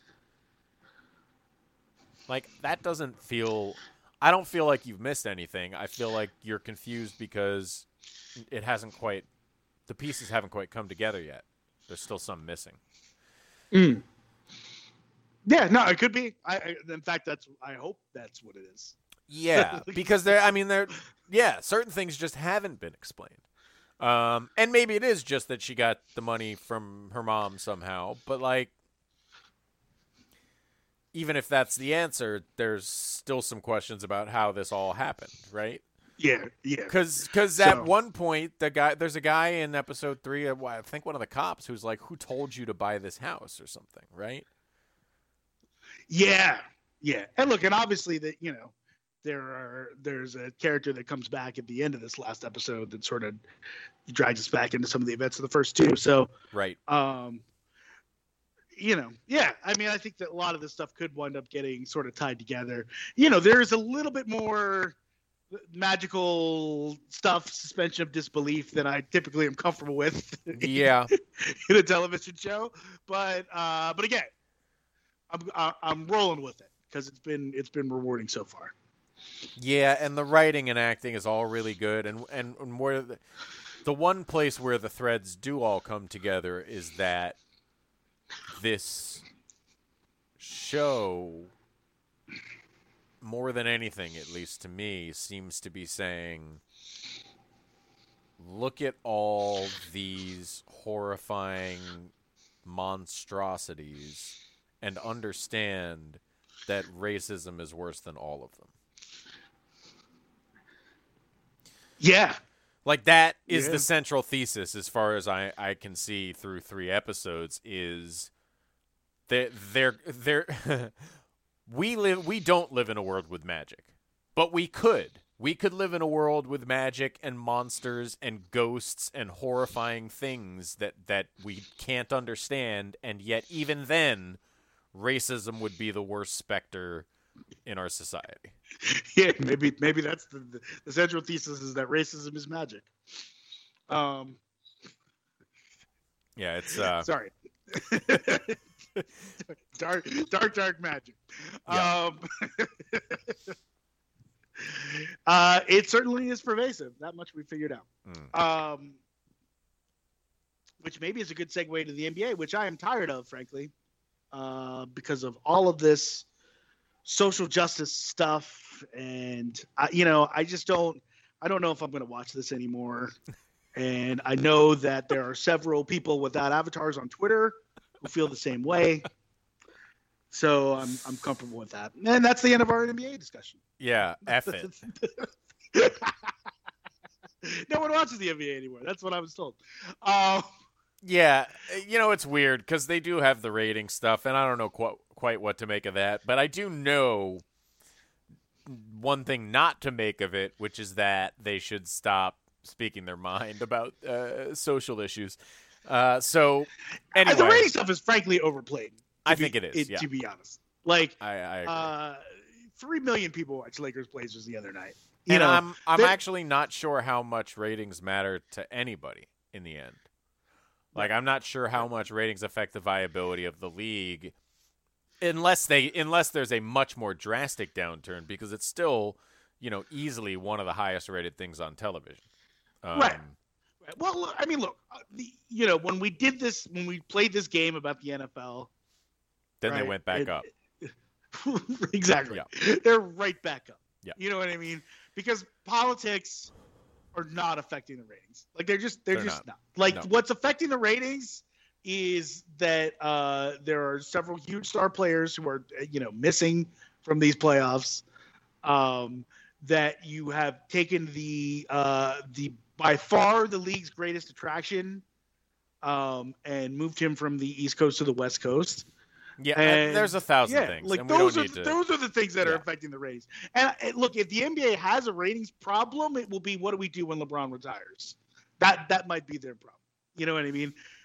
Like that doesn't feel. I don't feel like you've missed anything. I feel like you're confused because it hasn't quite. The pieces haven't quite come together yet. There's still some missing. Mm. Yeah, no, it could be. I, I, in fact, that's. I hope that's what it is. Yeah, because there. I mean, there. Yeah, certain things just haven't been explained. Um, and maybe it is just that she got the money from her mom somehow. But like, even if that's the answer, there's still some questions about how this all happened, right? Yeah, yeah. Because because So- at one point, the guy there's a guy in episode three, of, I think one of the cops, who's like, "Who told you to buy this house?" or something, right? Yeah, yeah. And look, and obviously that you know, there are there's a character that comes back at the end of this last episode that sort of drags us back into some of the events of the first two. So, Right. um, you know, yeah. I mean, I think that a lot of this stuff could wind up getting sort of tied together. You know, there is a little bit more magical stuff, suspension of disbelief than I typically am comfortable with. Yeah. in a television show, but uh, but again, I'm I- I'm rolling with it because it's been it's been rewarding so far. Yeah, and the writing and acting is all really good, and and, and where the, the one place where the threads do all come together is that this show, more than anything, at least to me, seems to be saying, look at all these horrifying monstrosities and understand that racism is worse than all of them. Yeah, Like that is Yeah. the central thesis, as far as I, I can see through three episodes, is that they're they're we live we don't live in a world with magic, but we could we could live in a world with magic and monsters and ghosts and horrifying things that that we can't understand, and yet even then, racism would be the worst specter in our society. yeah. Maybe maybe that's the, the the central thesis is that racism is magic. Um, Yeah, it's uh, sorry. dark, dark, dark magic. Yeah. Um, uh, it certainly is pervasive. That much we figured out. Mm. Um, which maybe is a good segue to the N B A, which I am tired of, frankly, uh, because of all of this social justice stuff, and I, you know, I just don't, I don't know if I'm going to watch this anymore. And I know that there are several people without avatars on Twitter who feel the same way. So I'm I'm comfortable with that. And that's the end of our N B A discussion. yeah, F it. No one watches the N B A anymore. That's what I was told. Uh, Yeah, you know, it's weird because they do have the rating stuff, and I don't know qu- quite what to make of that. But I do know one thing not to make of it, which is that they should stop speaking their mind about uh, social issues. Uh, so, anyway, the rating stuff is frankly overplayed. to I be- think it is, yeah. To be honest, like I, I agree. uh, three million people watched Lakers Blazers the other night. You and know, I'm I'm they- actually not sure how much ratings matter to anybody in the end. Like, I'm not sure how much ratings affect the viability of the league, unless they unless there's a much more drastic downturn, because it's still, you know, easily one of the highest rated things on television. Um, Right. Right. Well, look, I mean, look, uh, the, you know, when we did this, when we played this game about the N F L, Then they right, went back it- up. exactly. Yeah. They're right back up. Yeah. You know what I mean? Because politics are not affecting the ratings. Like they're just they're, They're just not. not. Like No. what's affecting the ratings is that uh, there are several huge star players who are uh, you know missing from these playoffs. Um, that you have taken the uh, the by far the league's greatest attraction um, and moved him from the East Coast to the West Coast. Yeah, And, there's a thousand yeah, things. like and we those don't are need to, those are the things that are Yeah. affecting the ratings. And, and look, if the N B A has a ratings problem, it will be what do we do when LeBron retires? That that might be their problem. You know what I mean?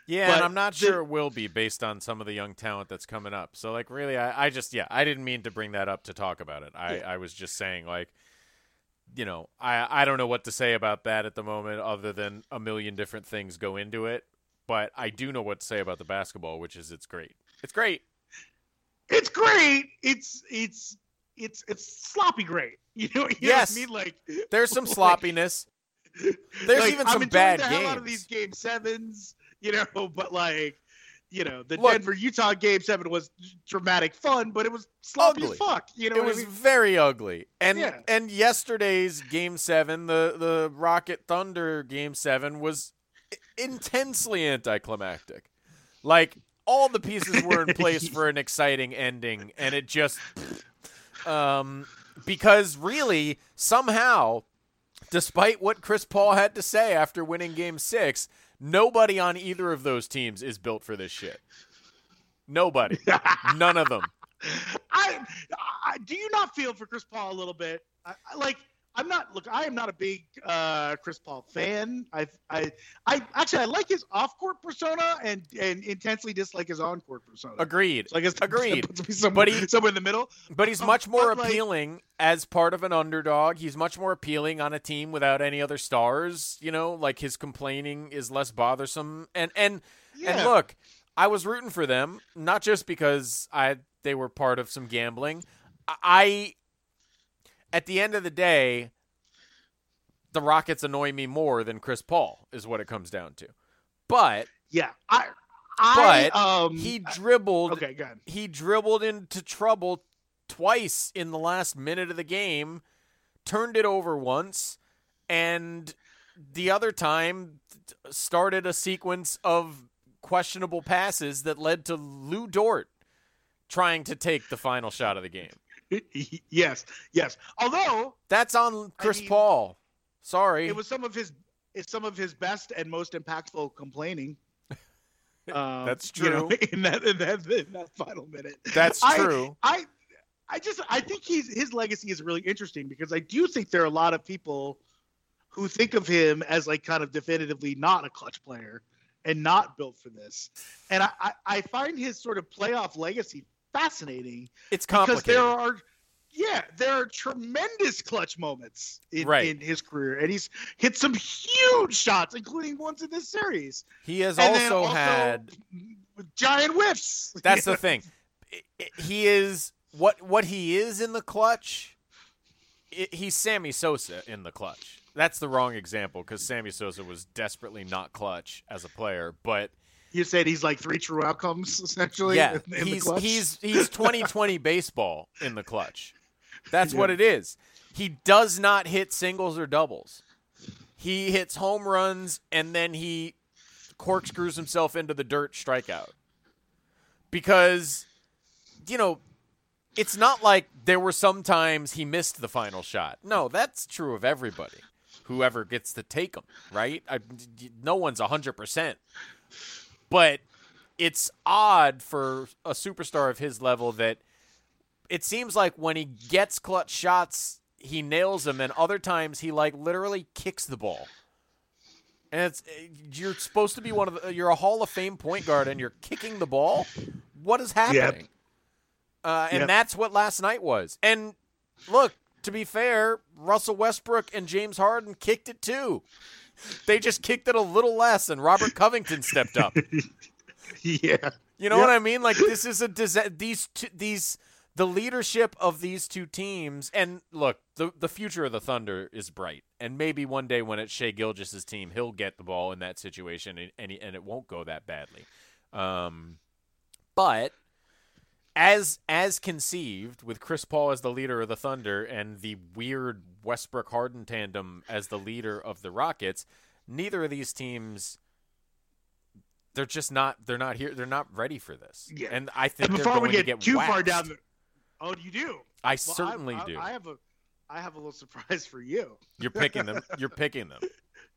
Yeah, But and I'm not the- sure it will be based on some of the young talent that's coming up. So, like, really, I, I just, yeah, I didn't mean to bring that up to talk about it. I, Yeah. I was just saying, like, you know, I, I don't know what to say about that at the moment other than a million different things go into it. But I do know what to say about the basketball, which is it's great. It's great. It's great. It's it's it's it's sloppy great. You know, you Yes. know what I mean? Like There's some like- sloppiness. There's like, even I'm some enjoying bad the hell out of games. these game sevens, you know, but like, you know, the Look- Denver Utah game seven was dramatic fun, but it was sloppy Ugly. as fuck. You know, It what was I mean? very ugly. And Yeah. and yesterday's game seven, the, the Rocket Thunder game seven, was intensely anticlimactic. Like, all the pieces were in place for an exciting ending, and it just um because really, somehow, despite what Chris Paul had to say after winning game six, nobody on either of those teams is built for this shit. Nobody. None of them. I, I do you not feel for Chris Paul a little bit? I, I like. I'm not. Look, I am not a big uh, Chris Paul fan. I, I, I actually I like his off-court persona and and intensely dislike his on-court persona. Agreed. So I guess Agreed. that puts me somewhere, But he- somewhere in the middle. But he's Um, much more but, like- appealing as part of an underdog. He's much more appealing on a team without any other stars. You know, like his complaining is less bothersome. And and and Yeah. look, I was rooting for them, not just because I they were part of some gambling. I at the end of the day, the Rockets annoy me more than Chris Paul is what it comes down to. But Yeah, I, I, but um, he dribbled okay, go ahead. he dribbled into trouble twice in the last minute of the game, turned it over once, and the other time t- started a sequence of questionable passes that led to Lou Dort trying to take the final shot of the game. Yes, yes. Although That's on Chris mean, Paul. Sorry. it was some of his, it's some of his best and most impactful complaining. Um, That's you know, true. in that in that in that final minute. That's I- true. I, I just I think he's his legacy is really interesting because I do think there are a lot of people who think of him as like kind of definitively not a clutch player and not built for this. And I, I, I find his sort of playoff legacy fascinating It's because complicated. there are yeah, there are tremendous clutch moments in, Right. in his career. And he's hit some huge shots, including ones in this series. He has And then also also had with giant whiffs. That's the thing. I- I- He is what what he is in the clutch. I he's Sammy Sosa in the clutch. That's the wrong example because Sammy Sosa was desperately not clutch as a player. But You said he's like three true outcomes essentially. yeah, in, in the he's clutch? he's he's twenty twenty baseball in the clutch. That's what it is. He does not hit singles or doubles. He hits home runs and then he corkscrews himself into the dirt strikeout. Because, you know, it's not like there were some times he missed the final shot. No, that's true of everybody. Whoever gets to take them, right? I, no one's one hundred percent. But it's odd for a superstar of his level that it seems like when he gets clutch shots, he nails them, and other times he like literally kicks the ball. And it's you're supposed to be one of the, you're a Hall of Fame point guard, and you're kicking the ball. What is happening? Uh, and Yep. that's what last night was. And look, to be fair, Russell Westbrook and James Harden kicked it too. They just kicked it a little less, and Robert Covington stepped up. yeah. You know Yep. what I mean? Like this is a disa- these two, these the leadership of these two teams. And look, the the future of the Thunder is bright. And maybe one day when it's Shea Gilgeous's team, he'll get the ball in that situation, and and, he- and it won't go that badly. Um, but as as conceived, with Chris Paul as the leader of the Thunder and the weird Westbrook Harden tandem as the leader of the Rockets, neither of these teams. They're just not. They're not here. They're not ready for this. Yeah. And I think And they're before going we get, to get too waxed. far down the Oh, you do? I Well, certainly I, I, do. I have a I have a little surprise for you. You're picking them. You're picking them.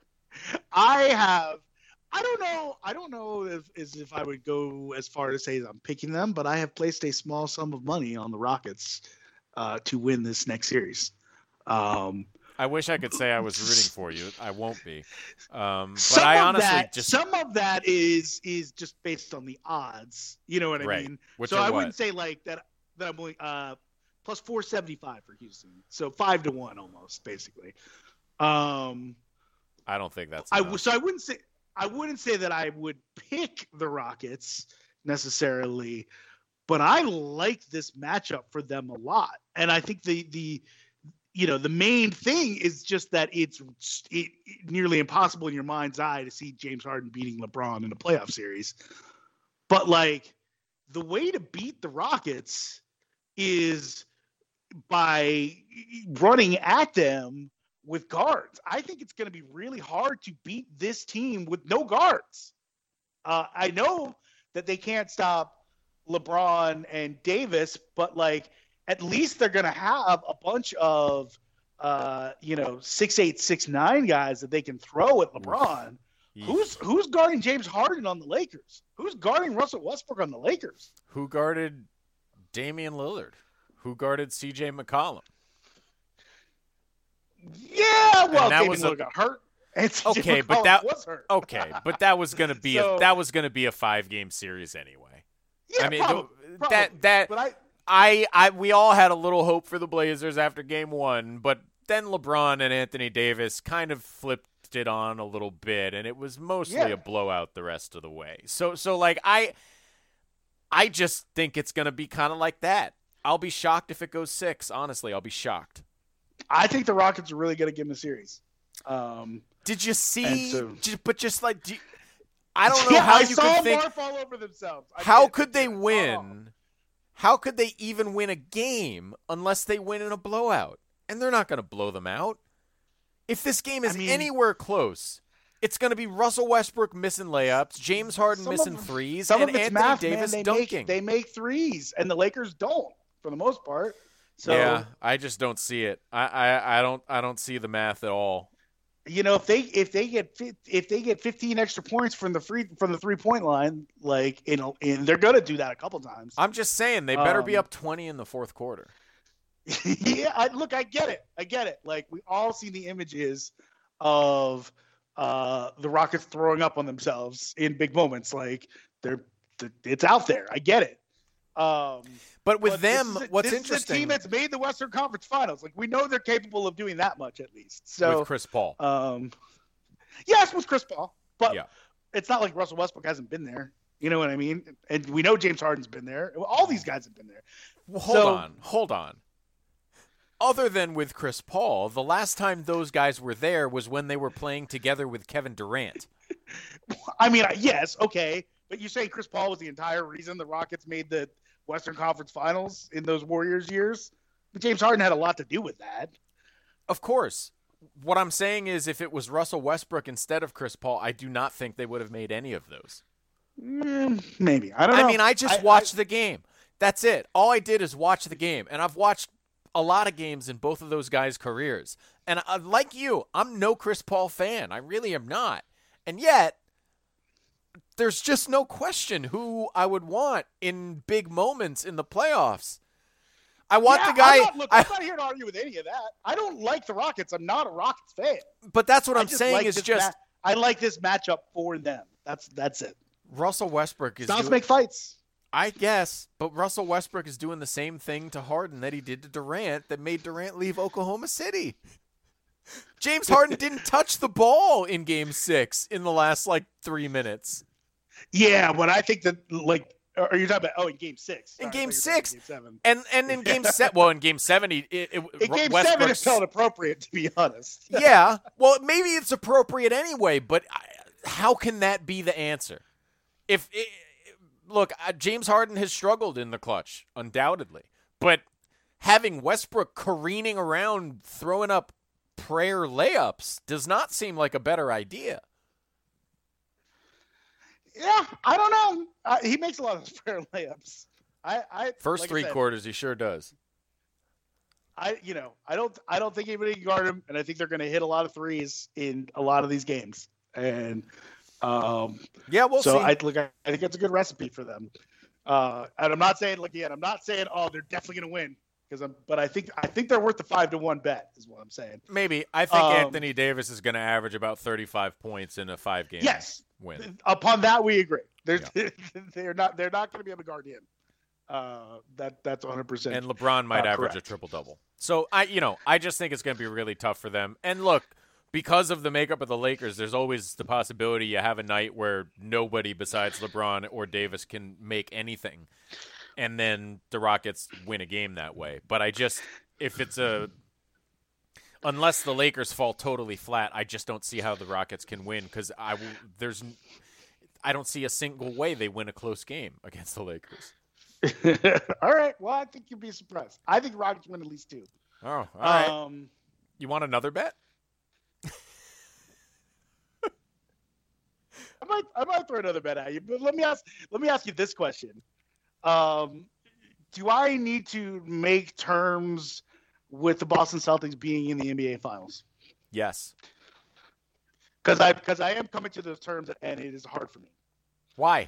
I have I don't know I don't know if as if I would go as far to say that I'm picking them, but I have placed a small sum of money on the Rockets uh, to win this next series. Um, I wish I could say I was rooting for you. I won't be. Um, but some I of honestly that, just some of that is is just based on the odds. You know what I Right. mean? Which so are I what? wouldn't say like that. That I'm willing, uh, plus four seventy five for Houston, so five to one almost basically. Um, I don't think that's. I enough. w- so I wouldn't say I wouldn't say that I would pick the Rockets necessarily, but I like this matchup for them a lot, and I think the the you know the main thing is just that it's it, nearly impossible in your mind's eye to see James Harden beating LeBron in a playoff series, but like the way to beat the Rockets is by running at them with guards. I think it's going to be really hard to beat this team with no guards. Uh, I know that they can't stop LeBron and Davis, but like at least they're going to have a bunch of uh, you know six eight, six nine guys that they can throw at LeBron. Yeesh. Who's who's guarding James Harden on the Lakers? Who's guarding Russell Westbrook on the Lakers? Who guarded Damian Lillard? Who guarded C J McCollum? Yeah, well, that Damian was a- Lillard got hurt. And C J Okay, but McCollum that was hurt. okay, but that was gonna be So- a that was gonna be a five game series anyway. Yeah, I mean, probably, the- probably. that that But I, I I we all had a little hope for the Blazers after game one, but then LeBron and Anthony Davis kind of flipped it on a little bit, and it was mostly Yeah. a blowout the rest of the way. So so like I I just think it's gonna be kind of like that. I'll be shocked if it goes six. Honestly, I'll be shocked. I think the Rockets are really going to give them a series. Um, Did you see? And so- ju- but just like, do you- I don't know yeah, how I you saw could think. them all over themselves. I How did. could they I saw them. win? How could they even win a game unless they win in a blowout? And they're not going to blow them out. If this game is I mean- anywhere close, it's going to be Russell Westbrook missing layups, James Harden Some of missing them- threes, Some and of it's Anthony math, Davis man. They dunking. make they make threes, and the Lakers don't for the most part. So yeah, I just don't see it. I, I, I don't I don't see the math at all. you know if they if they get fi- if they get fifteen extra points from the free from the three point line, like you know, and they're gonna do that a couple times. I'm just saying they better be Um, up twenty in the fourth quarter. yeah, I, look, I get it. I get it. Like we all see the images of uh, the Rockets throwing up on themselves in big moments. Like they're, th- it's out there. I get it. Um, But with but them, this is a, what's this interesting is a team that's made the Western Conference Finals. Like we know they're capable of doing that much at least. So with Chris Paul. um, yes, with Chris Paul, but Yeah. it's not like Russell Westbrook hasn't been there. You know what I mean? And we know James Harden's been there. All these guys have been there. Well, hold So- on, hold on. Other than with Chris Paul, the last time those guys were there was when they were playing together with Kevin Durant. I mean, I- yes, okay, but you say Chris Paul was the entire reason the Rockets made the Western Conference Finals in those Warriors years? But James Harden had a lot to do with that. Of course. What I'm saying is if it was Russell Westbrook instead of Chris Paul, I do not think they would have made any of those. Mm, maybe. I don't know. I mean, I just I- watched I- the game. That's it. All I did is watch the game. And I've watched a lot of games in both of those guys' careers. And uh, like you, I'm no Chris Paul fan. I really am not. And yet, there's just no question who I would want in big moments in the playoffs. I want Yeah, the guy. I'm not, look, I- I'm not here to argue with any of that. I don't like the Rockets. I'm not a Rockets fan. but that's what I I'm just saying like is this just ma- I like this matchup for them. That's that's it. Russell Westbrook is Styles doing- make fights. I guess, but Russell Westbrook is doing the same thing to Harden that he did to Durant that made Durant leave Oklahoma City. James Harden didn't touch the ball in game six in the last like three minutes. Yeah, but I think that like, are you talking about? Oh, in Game Six. In Sorry, I game thought you were talking six. Game Seven. And and in game seven, well, in game seven, he, it, it, In Game Seven, it Westbrook's- felt appropriate to be honest. yeah, well, maybe it's appropriate anyway, but I- how can that be the answer? If it, look, uh, James Harden has struggled in the clutch, undoubtedly, but having Westbrook careening around throwing up prayer layups does not seem like a better idea. Yeah, I don't know. Uh, he makes a lot of prayer layups. I, I First like I three said, quarters, he sure does. I, you know, I don't, I don't think anybody can guard him, and I think they're going to hit a lot of threes in a lot of these games. And um, Yeah, we'll so see. I look, I think it's a good recipe for them. Uh, and I'm not saying, look, again, I'm not saying, oh, they're definitely going to win. because I'm, but I think I think they're worth the five to one bet is what I'm saying. Maybe. I think Um, Anthony Davis is going to average about thirty-five points in a five-game Yes, win. upon that we agree. They're they're not they're not going to be able to guard him. Uh, that that's one hundred percent. And LeBron might uh, average correct. a triple-double. So, I, you know, I just think it's going to be really tough for them. And look, because of the makeup of the Lakers, there's always the possibility you have a night where nobody besides LeBron or Davis can make anything. And then the Rockets win a game that way. But I just, if it's a, unless the Lakers fall totally flat, I just don't see how the Rockets can win because I will, there's, I don't see a single way they win a close game against the Lakers. All right. Well, I think you'd be surprised. I think Rockets win at least two. Oh, all right. Um, You want another bet? I might I might throw another bet at you, but let me ask let me ask you this question. Um, do I need to make terms with the Boston Celtics being in the N B A Finals? Yes. Because I because I am coming to those terms and it is hard for me. Why?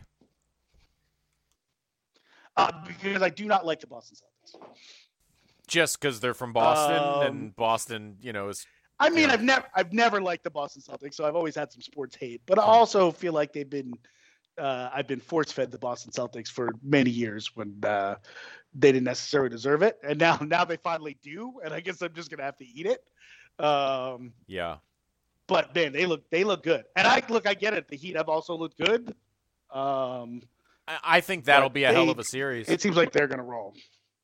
Uh, because I do not like the Boston Celtics. Just because they're from Boston Um, and Boston, you know, is I mean, Yeah. I've never I've never liked the Boston Celtics, so I've always had some sports hate. But I also feel like they've been uh, I've been force fed the Boston Celtics for many years when uh, they didn't necessarily deserve it, and now now they finally do, and I guess I'm just gonna have to eat it. Um, yeah. but man, they look they look good, and I look I get it. The Heat have also looked good. Um, I, I think that'll But be a hell they- of a series. it seems like they're gonna roll.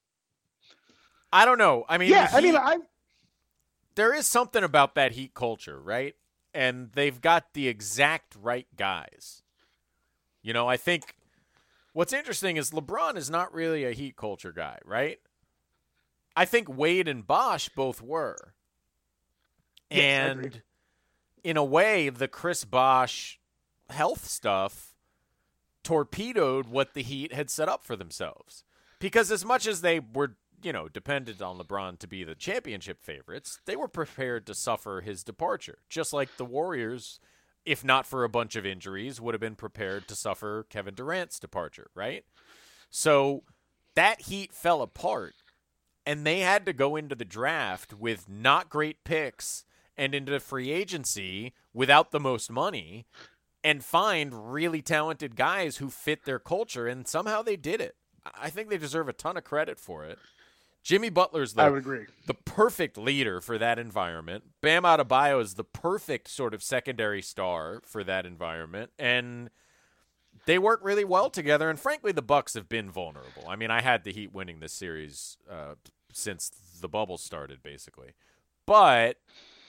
I don't know. I mean, Yeah, the I mean, Heat- I there is something about that Heat culture, right? And they've got the exact right guys. You know, I think what's interesting is LeBron is not really a Heat culture guy, right? I think Wade and Bosh both were. Yes, I agree. And in a way, the Chris Bosh health stuff torpedoed what the Heat had set up for themselves. Because as much as they were, you know, dependent on LeBron to be the championship favorites, they were prepared to suffer his departure. Just like the Warriors, if not for a bunch of injuries, would have been prepared to suffer Kevin Durant's departure, right? So that Heat fell apart, and they had to go into the draft with not great picks and into free agency without the most money and find really talented guys who fit their culture, and somehow they did it. I think they deserve a ton of credit for it. Jimmy Butler's the, I would agree. the perfect leader for that environment. Bam Adebayo is the perfect sort of secondary star for that environment, and they work really well together. And frankly, the Bucks have been vulnerable. I mean, I had the Heat winning this series uh, since the bubble started, basically. But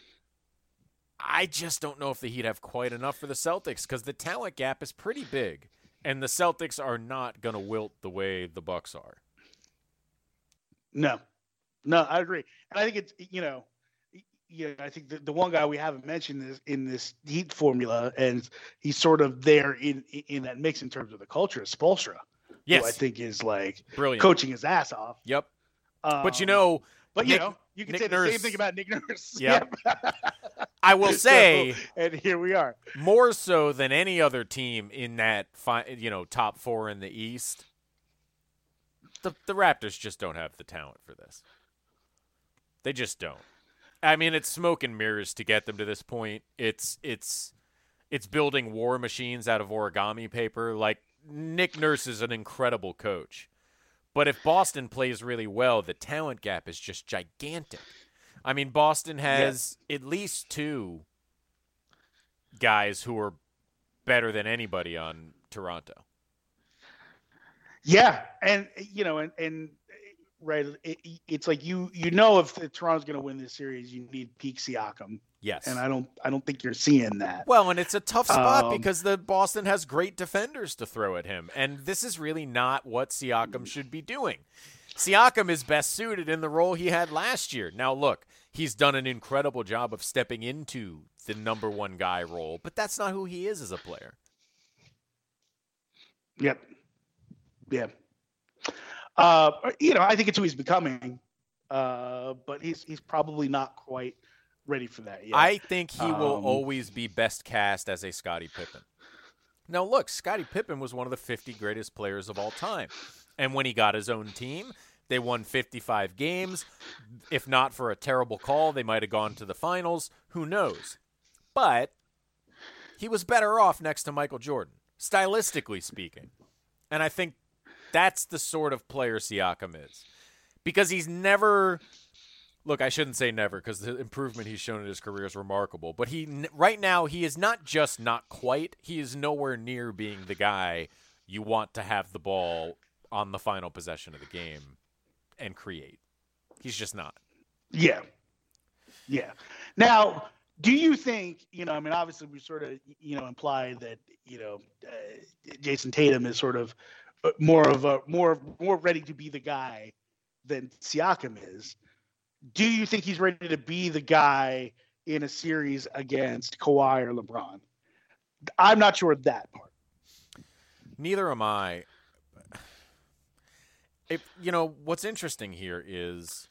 I just don't know if the Heat have quite enough for the Celtics because the talent gap is pretty big, and the Celtics are not going to wilt the way the Bucks are. No, no, I agree, and I think it's you know, you know, I think the, the one guy we haven't mentioned is in this Heat formula, and he's sort of there in in that mix in terms of the culture, is Spoelstra. Yes. who I think is like Brilliant. coaching his ass off. Yep. Um, But you know, but you Nick- know, you can Nick say the Nurse- same thing about Nick Nurse. Yep. Yep. I will say, So, and here we are. more so than any other team in that fi- you know top four in the East, the the Raptors just don't have the talent for this. They just don't. I mean, it's smoke and mirrors to get them to this point. It's it's it's building war machines out of origami paper. Like, Nick Nurse is an incredible coach, but if Boston plays really well, the talent gap is just gigantic. I mean, Boston has at least two guys who are better than anybody on Toronto. Yeah, and you know, and and right, it, it's like you you know if Toronto's going to win this series, you need peak Siakam, Yes. and I don't I don't think you're seeing that. Well, and it's a tough spot Um, because the Boston has great defenders to throw at him, and this is really not what Siakam should be doing. Siakam is best suited in the role he had last year. Now, look, he's done an incredible job of stepping into the number one guy role, but that's not who he is as a player. Yep. Yeah. Uh, you know, I think it's who he's becoming, uh, but he's he's probably not quite ready for that yet. I think he will Um, always be best cast as a Scottie Pippen. Now, look, Scottie Pippen was one of the fifty greatest players of all time. And when he got his own team, They won fifty-five games. If not for a terrible call, they might have gone to the finals. Who knows? But he was better off next to Michael Jordan, stylistically speaking. And I think that's the sort of player Siakam is. Because he's never – look, I shouldn't say never because the improvement he's shown in his career is remarkable. But he right now, he is not just not quite. He is nowhere near being the guy you want to have the ball on the final possession of the game and create. He's just not. Yeah. Yeah. Now, do you think, you know, I mean, obviously we sort of, you know, imply that, you know, uh, Jason Tatum is sort of more of a, more, more ready to be the guy than Siakam is. Do you think he's ready to be the guy in a series against Kawhi or LeBron? I'm not sure of that part. Neither am I. It, you know, what's interesting here is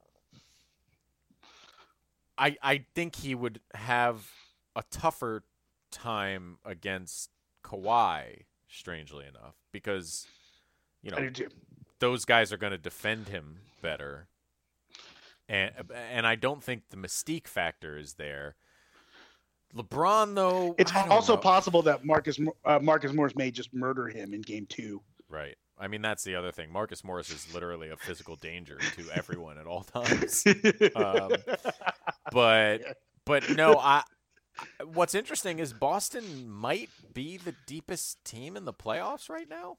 I I think he would have a tougher time against Kawhi, strangely enough, because, you know, I do too. Those guys are going to defend him better. And and I don't think the mystique factor is there. LeBron, though, it's I don't also know. possible that Marcus uh, Marcus Morris may just murder him in game two. Right. I mean, that's the other thing. Marcus Morris is literally a physical danger to everyone at all times. Um, but but no, I. What's interesting is Boston might be the deepest team in the playoffs right now.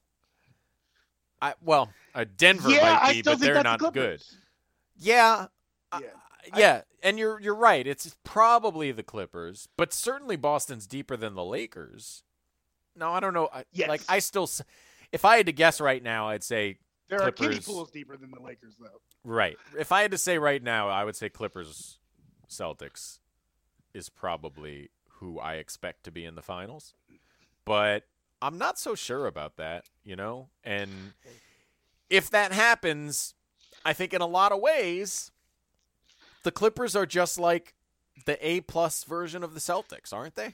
I well, uh, Denver yeah, might I be, still but think they're that's not the good. Clippers. Yeah. Yeah. Uh, yeah, and you're you're right. It's probably the Clippers, but certainly Boston's deeper than the Lakers. No, I don't know. I, Yes. Like I still, s- if I had to guess right now, I'd say There are Clippers. kiddie pools deeper than the Lakers, though. Right. If I had to say right now, I would say Clippers Celtics is probably who I expect to be in the finals. But I'm not so sure about that, you know? And if that happens, I think in a lot of ways, the Clippers are just like the A-plus version of the Celtics, aren't they?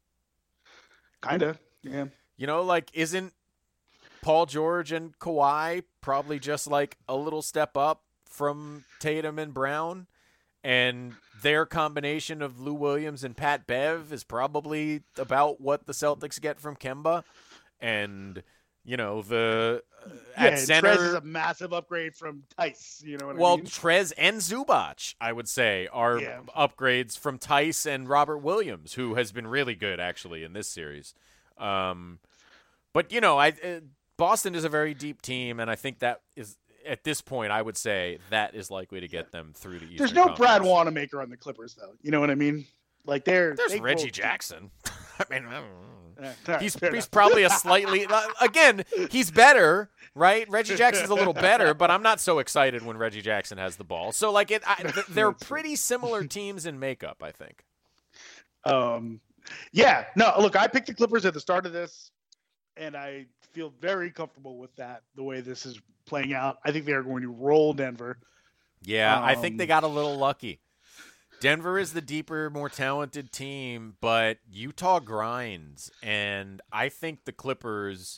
Kind of, yeah. You know, like, isn't Paul George and Kawhi probably just like a little step up from Tatum and Brown? And their combination of Lou Williams and Pat Bev is probably about what the Celtics get from Kemba. And, you know, the uh, Yeah, at and center. Trez is a massive upgrade from Tice. You know what Well, I mean? Trez and Zubac, I would say, are Yeah. upgrades from Tice and Robert Williams, who has been really good, actually, in this series. Um, but, you know, I uh, Boston is a very deep team, and I think that is, at this point, I would say that is likely to get them through the Eastern There's no Conference. Brad Wanamaker on the Clippers, though. You know what I mean? Like they're There's they Reggie roll- Jackson. I mean, I don't know. Yeah, all right, He's fair he's enough. probably a slightly uh, again he's better, right? Reggie Jackson's a little better, but I'm not so excited when Reggie Jackson has the ball. So like it, I, th- they're pretty similar teams in makeup, I think. Um, yeah, no, look, I picked the Clippers at the start of this, and I feel very comfortable with that, the way this is playing out. I think they are going to roll Denver. Yeah, I think Um, they got a little lucky. Denver is the deeper, more talented team, but Utah grinds, and I think the Clippers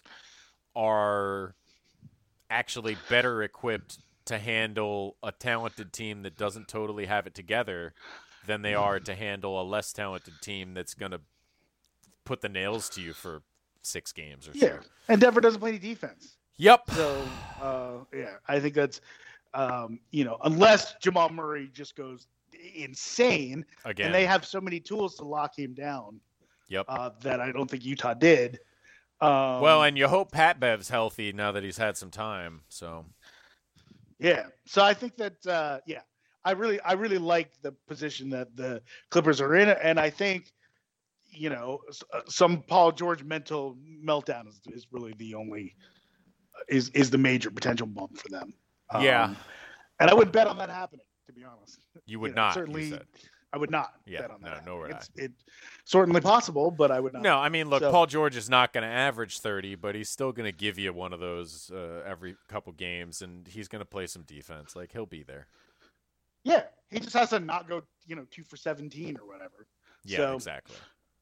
are actually better equipped to handle a talented team that doesn't totally have it together than they are to handle a less talented team that's going to put the nails to you for six games or Yeah, so. and Denver doesn't play any defense. Yep. So, uh, yeah, I think that's, um, you know, unless Jamal Murray just goes insane, Again. and they have so many tools to lock him down Yep. uh, that I don't think Utah did. Um, Well, and you hope Pat Bev's healthy now that he's had some time. So yeah, so I think that, uh, yeah, I really, I really like the position that the Clippers are in, and I think, you know, s- uh, some Paul George mental meltdown is, is really the only is is the major potential bump for them. Yeah. and I would bet on that happening, to be honest. you would know, not. Certainly, you said. I would not Yeah, bet on no, that. no, we're it's it certainly possible, but I would not. No, I mean, look, So- Paul George is not going to average thirty, but he's still going to give you one of those uh, every couple games, and he's going to play some defense. Like, he'll be there. Yeah, he just has to not go, you know, two for seventeen or whatever. Yeah, So, exactly.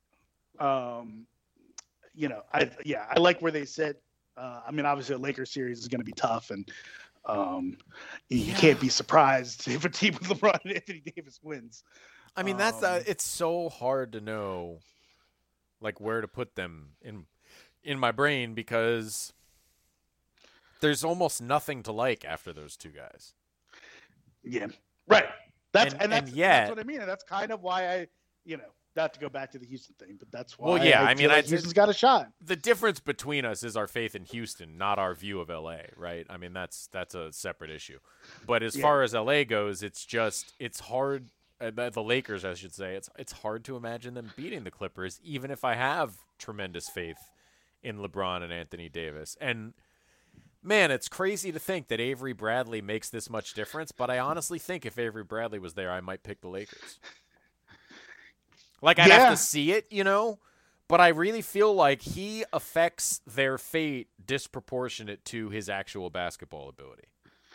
Um, you know, I yeah, I like where they sit. Uh, I mean, obviously, the Lakers series is going to be tough, and Um, you yeah. can't be surprised if a team with LeBron and Anthony Davis wins. I mean, that's uh, it's so hard to know, like, where to put them in in my brain because there's almost nothing to like after those two guys. Yeah, right. That's and, and, that's, and yet, that's what I mean, and that's kind of why I, you know, not to go back to the Houston thing, but that's why. Well, yeah, I, I mean, like I, Houston's got a shot. The difference between us is our faith in Houston, not our view of L A. Right? I mean, that's that's a separate issue. But as yeah. far as L A goes, it's just it's hard. Uh, the Lakers, I should say, it's it's hard to imagine them beating the Clippers, even if I have tremendous faith in LeBron and Anthony Davis. And man, it's crazy to think that Avery Bradley makes this much difference. But I honestly think if Avery Bradley was there, I might pick the Lakers. Like, I'd yeah. have to see it, you know, but I really feel like he affects their fate disproportionate to his actual basketball ability.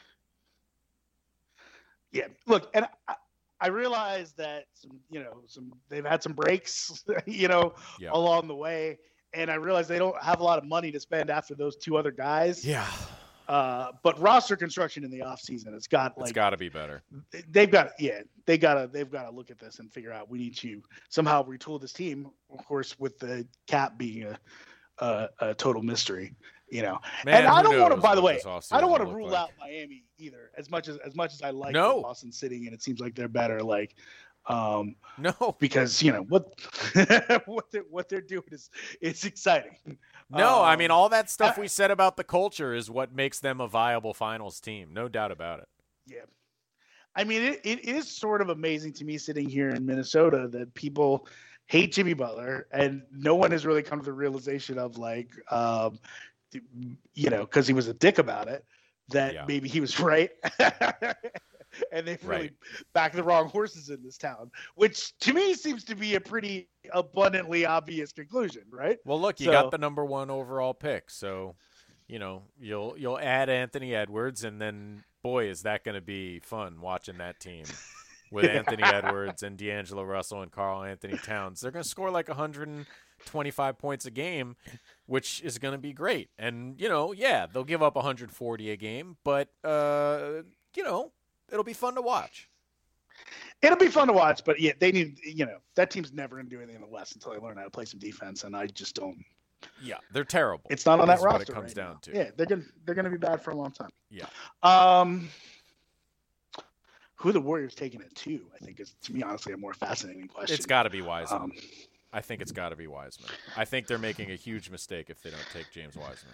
Yeah, look, and I, I realize that, some, you know, some they've had some breaks, you know, yeah. along the way, and I realize they don't have a lot of money to spend after those two other guys. Yeah. Uh, but roster construction in the offseason, it's got like it's got to be better. They've got yeah, they gotta they've got to look at this and figure out we need to somehow retool this team. Of course, with the cap being a a, a total mystery, you know. Man, and I don't want to. By the way, I don't want to rule like. out Miami either. As much as as much as I like no. Boston sitting, and it seems like they're better. Like. Um, no, because you know what what they're, what they're doing is it's exciting. No, um, I mean all that stuff I, we said about the culture is what makes them a viable finals team, no doubt about it. Yeah, I mean it, it is sort of amazing to me sitting here in Minnesota that people hate Jimmy Butler and no one has really come to the realization of like, um, you know, because he was a dick about it, that yeah. maybe he was right. And they've really right. backed the wrong horses in this town, which to me seems to be a pretty abundantly obvious conclusion, right? Well, look, you so, got the number one overall pick, so you know you'll you'll add Anthony Edwards, and then boy, is that going to be fun watching that team with Anthony Edwards and D'Angelo Russell and Karl Anthony Towns. They're going to score like one hundred twenty-five points a game, which is going to be great. And you know, yeah, they'll give up one hundred forty a game, but uh, you know. It'll be fun to watch. It'll be fun to watch, but yeah, they need, you know, that team's never going to do anything in the West until they learn how to play some defense, and I just don't. Yeah, they're terrible. It's not on that roster. What it comes right down now. to. Yeah, they're going to they're going to be bad for a long time. Yeah. Um, who the Warriors taking it to? I think is, to me, honestly, a more fascinating question. It's got to be Wiseman. Um, I think it's got to be Wiseman. I think they're making a huge mistake if they don't take James Wiseman.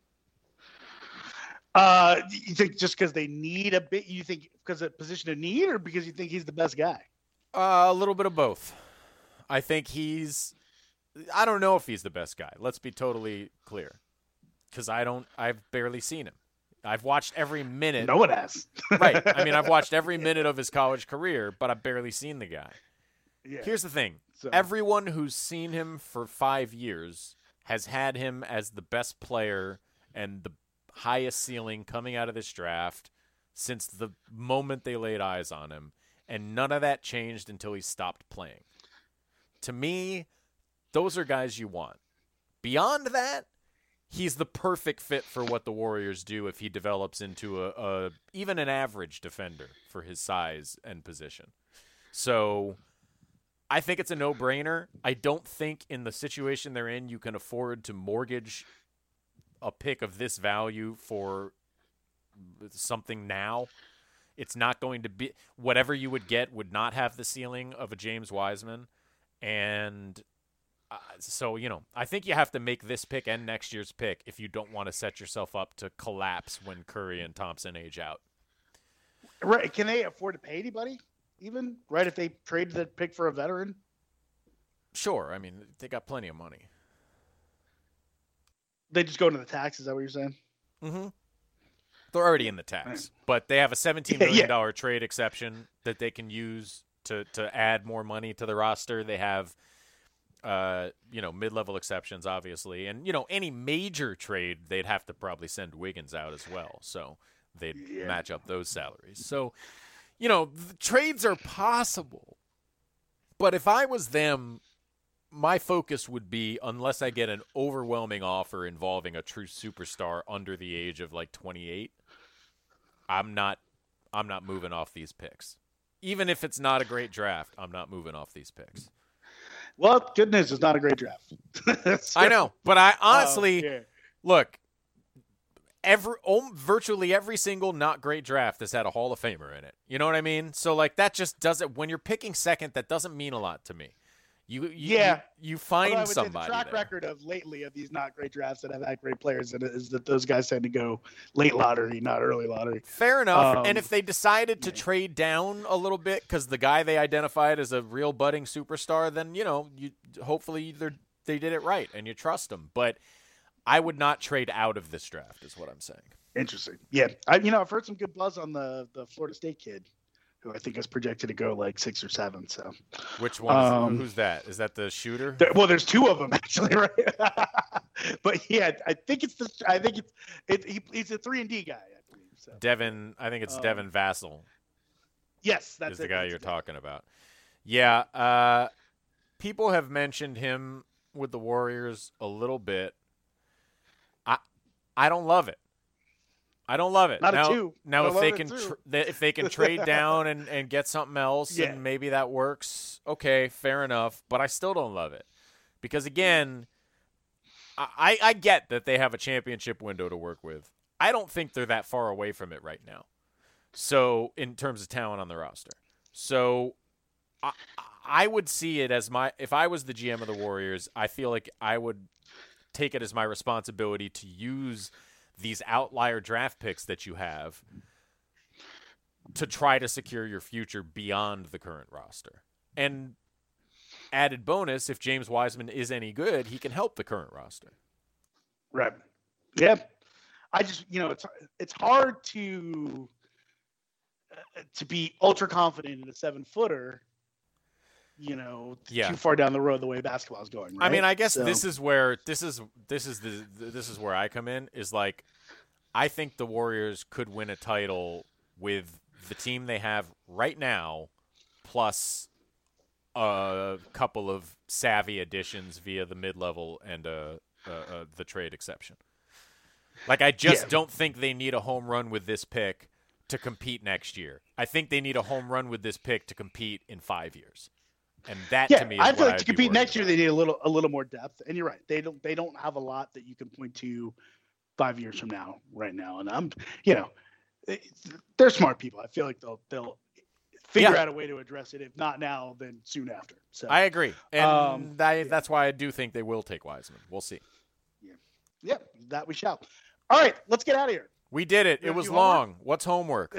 Uh, you think just because they need a bit? You think because of position of need, or because you think he's the best guy? Uh, a little bit of both. I think he's. I don't know if he's the best guy. Let's be totally clear, because I don't. I've barely seen him. I've watched every minute. No one has. Right. I mean, I've watched every minute of his college career, but I've barely seen the guy. Yeah. Here's the thing: so. everyone who's seen him for five years has had him as the best player and the highest ceiling coming out of this draft since the moment they laid eyes on him, and none of that changed until he stopped playing. To me, those are guys you want. Beyond that, he's the perfect fit for what the Warriors do if he develops into a, a even an average defender for his size and position. So I think it's a no-brainer. I don't think in the situation they're in you can afford to mortgage a pick of this value for something now. It's not going to be – whatever you would get would not have the ceiling of a James Wiseman. And uh, so, you know, I think you have to make this pick and next year's pick if you don't want to set yourself up to collapse when Curry and Thompson age out. Right. Can they afford to pay anybody even? Right, if they trade the pick for a veteran? Sure. I mean, they got plenty of money. They just go into the tax, is that what you're saying? Mm-hmm. They're already in the tax, but they have a seventeen million dollars yeah. trade exception that they can use to, to add more money to the roster. They have, uh, you know, mid-level exceptions, obviously. And, you know, any major trade, they'd have to probably send Wiggins out as well. So they'd yeah. match up those salaries. So, you know, the trades are possible. But if I was them, my focus would be, unless I get an overwhelming offer involving a true superstar under the age of like twenty-eight, I'm not I'm not moving off these picks. Even if it's not a great draft, I'm not moving off these picks. Well, good news, it's not a great draft. So, I know, but I honestly um, yeah. look. Every oh, virtually every single not great draft has had a Hall of Famer in it. You know what I mean? So like that just doesn't. When you're picking second, that doesn't mean a lot to me. You, you Yeah. you, you find Although I would say somebody. the track there. record of lately of these not great drafts that have had great players in it is that those guys tend to go late lottery, not early lottery. Fair enough. Um, and if they decided to yeah. trade down a little bit because the guy they identified as a real budding superstar, then you know you hopefully they they did it right and you trust them. But I would not trade out of this draft, is what I'm saying. Interesting. Yeah. I, you know, I've heard some good buzz on the, the Florida State kid who I think is projected to go like six or seven. So Which one? Is, Um, who's that? Is that the shooter? there, well, there's two of them actually, right? But yeah, I think it's the, I think it's, it, he, he's a three and D guy, I believe. So Devin, I think it's Um, Devin Vassell yes, that's is the it, guy that's you're it. talking about. Yeah, uh, people have mentioned him with the Warriors a little bit. I I don't love it. I don't love it. Not a now, two. now Don't if love they it can too. tr- they- if they can trade down and, and get something else Yeah. and maybe that works, okay, fair enough. But I still don't love it because again, I, I I get that they have a championship window to work with. I don't think they're that far away from it right now. So in terms of talent on the roster, so I I would see it as my if I was the G M of the Warriors, I feel like I would take it as my responsibility to use these outlier draft picks that you have to try to secure your future beyond the current roster. And added bonus, if James Wiseman is any good, he can help the current roster. Right. Yeah. I just, you know, it's it's hard to uh, to be ultra confident in a seven footer, you know, Yeah. too far down the road the way basketball is going. Right? I mean, I guess So- this is where this is this is the this is where I come in is like I think the Warriors could win a title with the team they have right now plus a couple of savvy additions via the mid-level and uh, uh, uh, the trade exception. Like I just Yeah. don't think they need a home run with this pick to compete next year. I think they need a home run with this pick to compete in five years. And that yeah, to me is I feel what like I'd to be compete worried next year about. they need a little a little more depth. And you're right, they don't they don't have a lot that you can point to five years from now, right now. And I'm, you know, they're smart people. I feel like they'll they'll figure Yeah. out a way to address it. If not now, then soon after. So I agree, and Um, I, that's why I do think they will take Wiseman. We'll see. yeah, that we shall. All right, let's get out of here. We did it. You It have was to do homework? long. What's homework?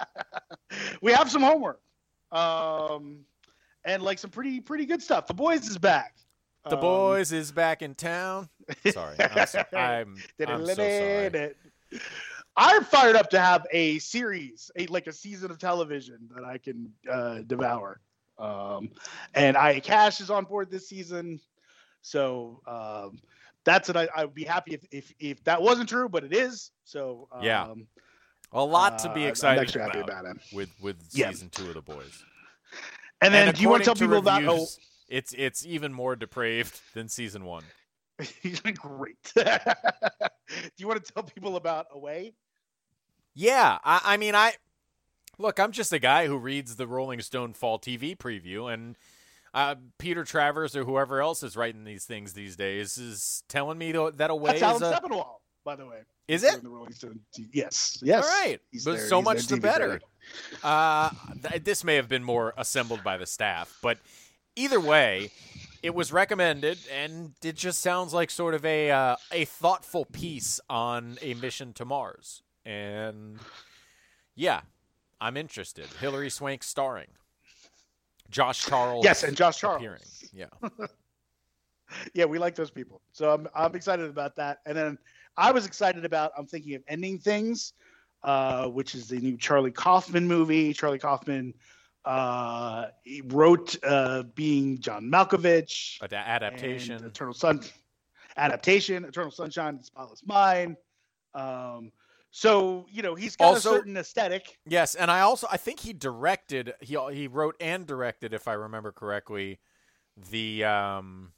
We have some homework, um, and like some pretty pretty good stuff. The boys is back. The Um, boys is back in town. Sorry, I'm, so, I'm, I'm so sorry. I'm fired up to have a series, a like a season of television that I can uh, devour. Um, and I Cash is on board this season, so um, that's it. I, I would be happy if, if if that wasn't true, but it is. So um, Yeah. A lot to uh, be I'm excited extra happy about, about it. with with Yeah. season two of the boys. And then, And do you want to tell according people about? Oh, reviews, it's it's even more depraved than season one. he's been great. Do you want to tell people about Away? Yeah, I, I mean, I look. I'm just a guy who reads the Rolling Stone fall T V preview, and uh, Peter Travers or whoever else is writing these things these days is telling me th- that Away That's is Alan a. Sepinwall, by the way. Is He's it? doing the Rolling Stone T- Yes, yes. All right, He's but there- so he's much their the T V better. critic. Uh, th- this may have been more assembled by the staff, but either way, it was recommended, and it just sounds like sort of a uh, a thoughtful piece on a mission to Mars. And yeah, I'm interested. Hilary Swank starring, Josh Charles. Yes, and Josh Charles. appearing. Yeah, Yeah, we like those people. So I'm I'm excited about that. And then I was excited about I'm thinking of Ending Things, uh, which is the new Charlie Kaufman movie. Charlie Kaufman uh, he wrote uh, Being John Malkovich, Ad- and adaptation. Eternal Sun, adaptation, Eternal Sunshine, of the Spotless Mind. Um, so you know he's got Also- a certain aesthetic. Yes, and I also I think he directed he he wrote and directed, if I remember correctly, the um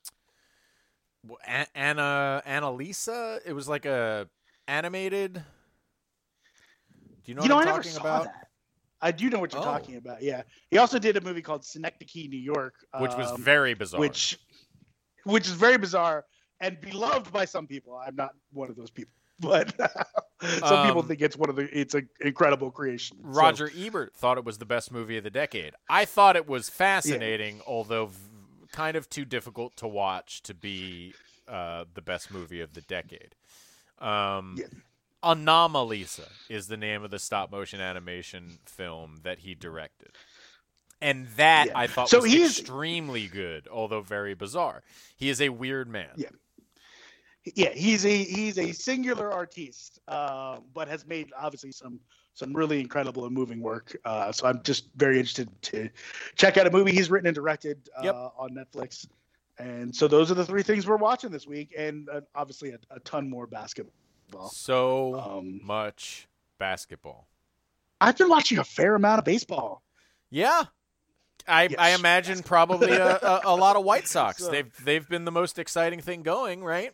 A- Anna Annalisa. It was like a animated Do you know you what know, I'm I never talking saw about? that. I do know what you're Oh. talking about. Yeah, he also did a movie called Synecdoche, New York, Which was um, very bizarre. which, which is very bizarre and beloved by some people. I'm not one of those people, but some people Um, think it's one of the. It's an incredible creation. So- Roger Ebert thought it was the best movie of the decade. I thought it was fascinating, although v- kind of too difficult to watch to be uh, the best movie of the decade. Um, Yeah. Anomalisa is the name of the stop motion animation film that he directed. And that Yeah. I thought So was he's- extremely good, although very bizarre. He is a weird man. Yeah. Yeah, he's a he's a singular artiste, uh, but has made obviously some some really incredible and moving work. Uh, so I'm just very interested to check out a movie he's written and directed uh, Yep. on Netflix. And so those are the three things we're watching this week, and uh, obviously a, a ton more basketball. So Um, much basketball. I've been watching a fair amount of baseball. Yeah. I, Yes. I imagine probably a, a, a lot of White Sox. So- They've they've been the most exciting thing going, right?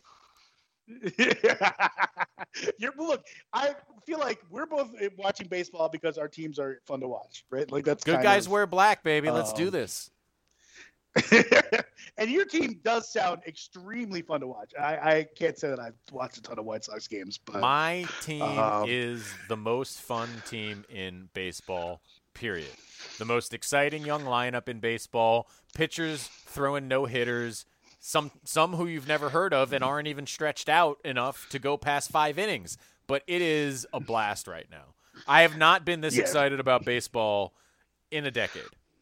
You're, look, I feel like we're both watching baseball because our teams are fun to watch, right? Like that's Good kind guys of, wear black, baby. Let's do um, this. and your team does sound extremely fun to watch. I, I can't say that I've watched a ton of White Sox games, but My team um, is the most fun team in baseball, period. The most exciting young lineup in baseball. Pitchers throwing no-hitters. Some some who you've never heard of and aren't even stretched out enough to go past five innings. But it is a blast right now. I have not been this Yeah. excited about baseball in a decade.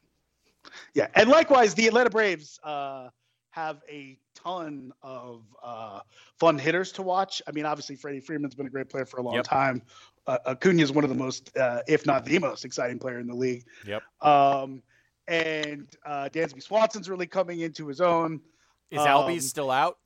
yeah, and likewise, the Atlanta Braves uh, have a ton of uh, fun hitters to watch. I mean, obviously, Freddie Freeman's been a great player for a long Yep. time. Uh, Acuna is one of the most, uh, if not the most, exciting player in the league. Yep. Um, and uh, Dansby Swanson's really coming into his own. Is Um, Albies still out?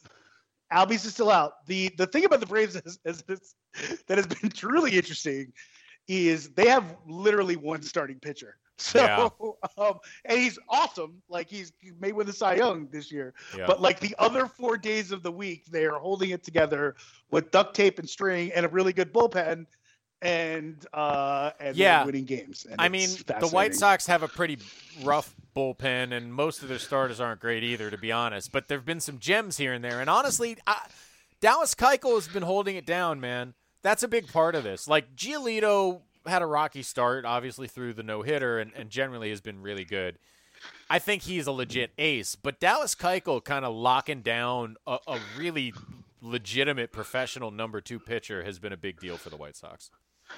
Albies is still out. The the thing about the Braves is, is, is that has been truly interesting is they have literally one starting pitcher. So Yeah. um, and he's awesome. Like he's he may win the Cy Young this year. Yeah. But like the other four days of the week, they are holding it together with duct tape and string and a really good bullpen and uh and they're Yeah. winning games. And I it's mean, the fascinating. White Sox have a pretty rough bullpen, and most of their starters aren't great either, to be honest. But there have been some gems here and there. And honestly, I, Dallas Keuchel has been holding it down, man. That's a big part of this. Like, Giolito had a rocky start, obviously through the no-hitter, and, and generally has been really good. I think he's a legit ace. But Dallas Keuchel kind of locking down a, a really legitimate professional number two pitcher has been a big deal for the White Sox.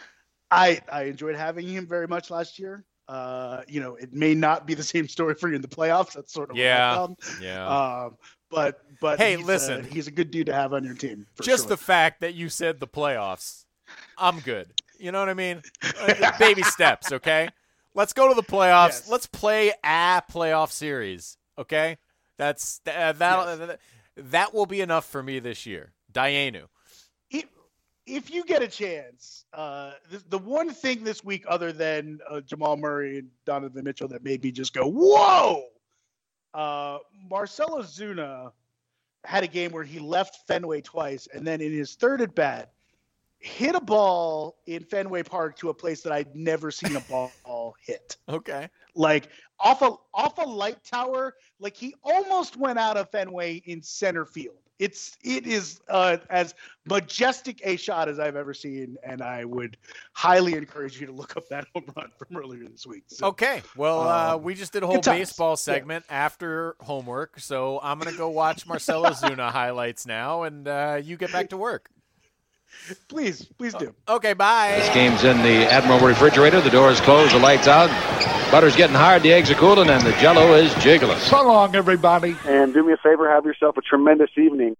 I, I enjoyed having him very much last year. Uh, you know, it may not be the same story for you in the playoffs. That's sort of what I Yeah, found. yeah. Um, but but Hey, he's, listen. uh, he's a good dude to have on your team. For Just sure. the fact that you said the playoffs, I'm good. You know what I mean? Uh, Baby steps, okay? Let's go to the playoffs. Yes. Let's play a playoff series, okay? That's uh, that. Yes. That will be enough for me this year. Dayenu. if, if you get a chance, uh, the, the one thing this week other than uh, Jamal Murray and Donovan Mitchell that made me just go, whoa, uh, Marcelo Zuna had a game where he left Fenway twice, and then in his third at bat, hit a ball in Fenway Park to a place that I'd never seen a ball hit. Okay. Like off a off a light tower, like he almost went out of Fenway in center field. It's it is uh, as majestic a shot as I've ever seen, and I would highly encourage you to look up that home run from earlier this week. So, Okay. Well, uh, Um, we just did a whole good times. baseball Yeah. segment after homework, so I'm gonna go watch Marcelo Zuna highlights now, and uh, you get back to work. please, please do. Okay. Bye. This game's in the Admiral refrigerator. The door is closed. The lights out. Butter's getting hard. The eggs are cooling, and the Jell-O is jiggling. So long, everybody. And do me a favor, have yourself a tremendous evening.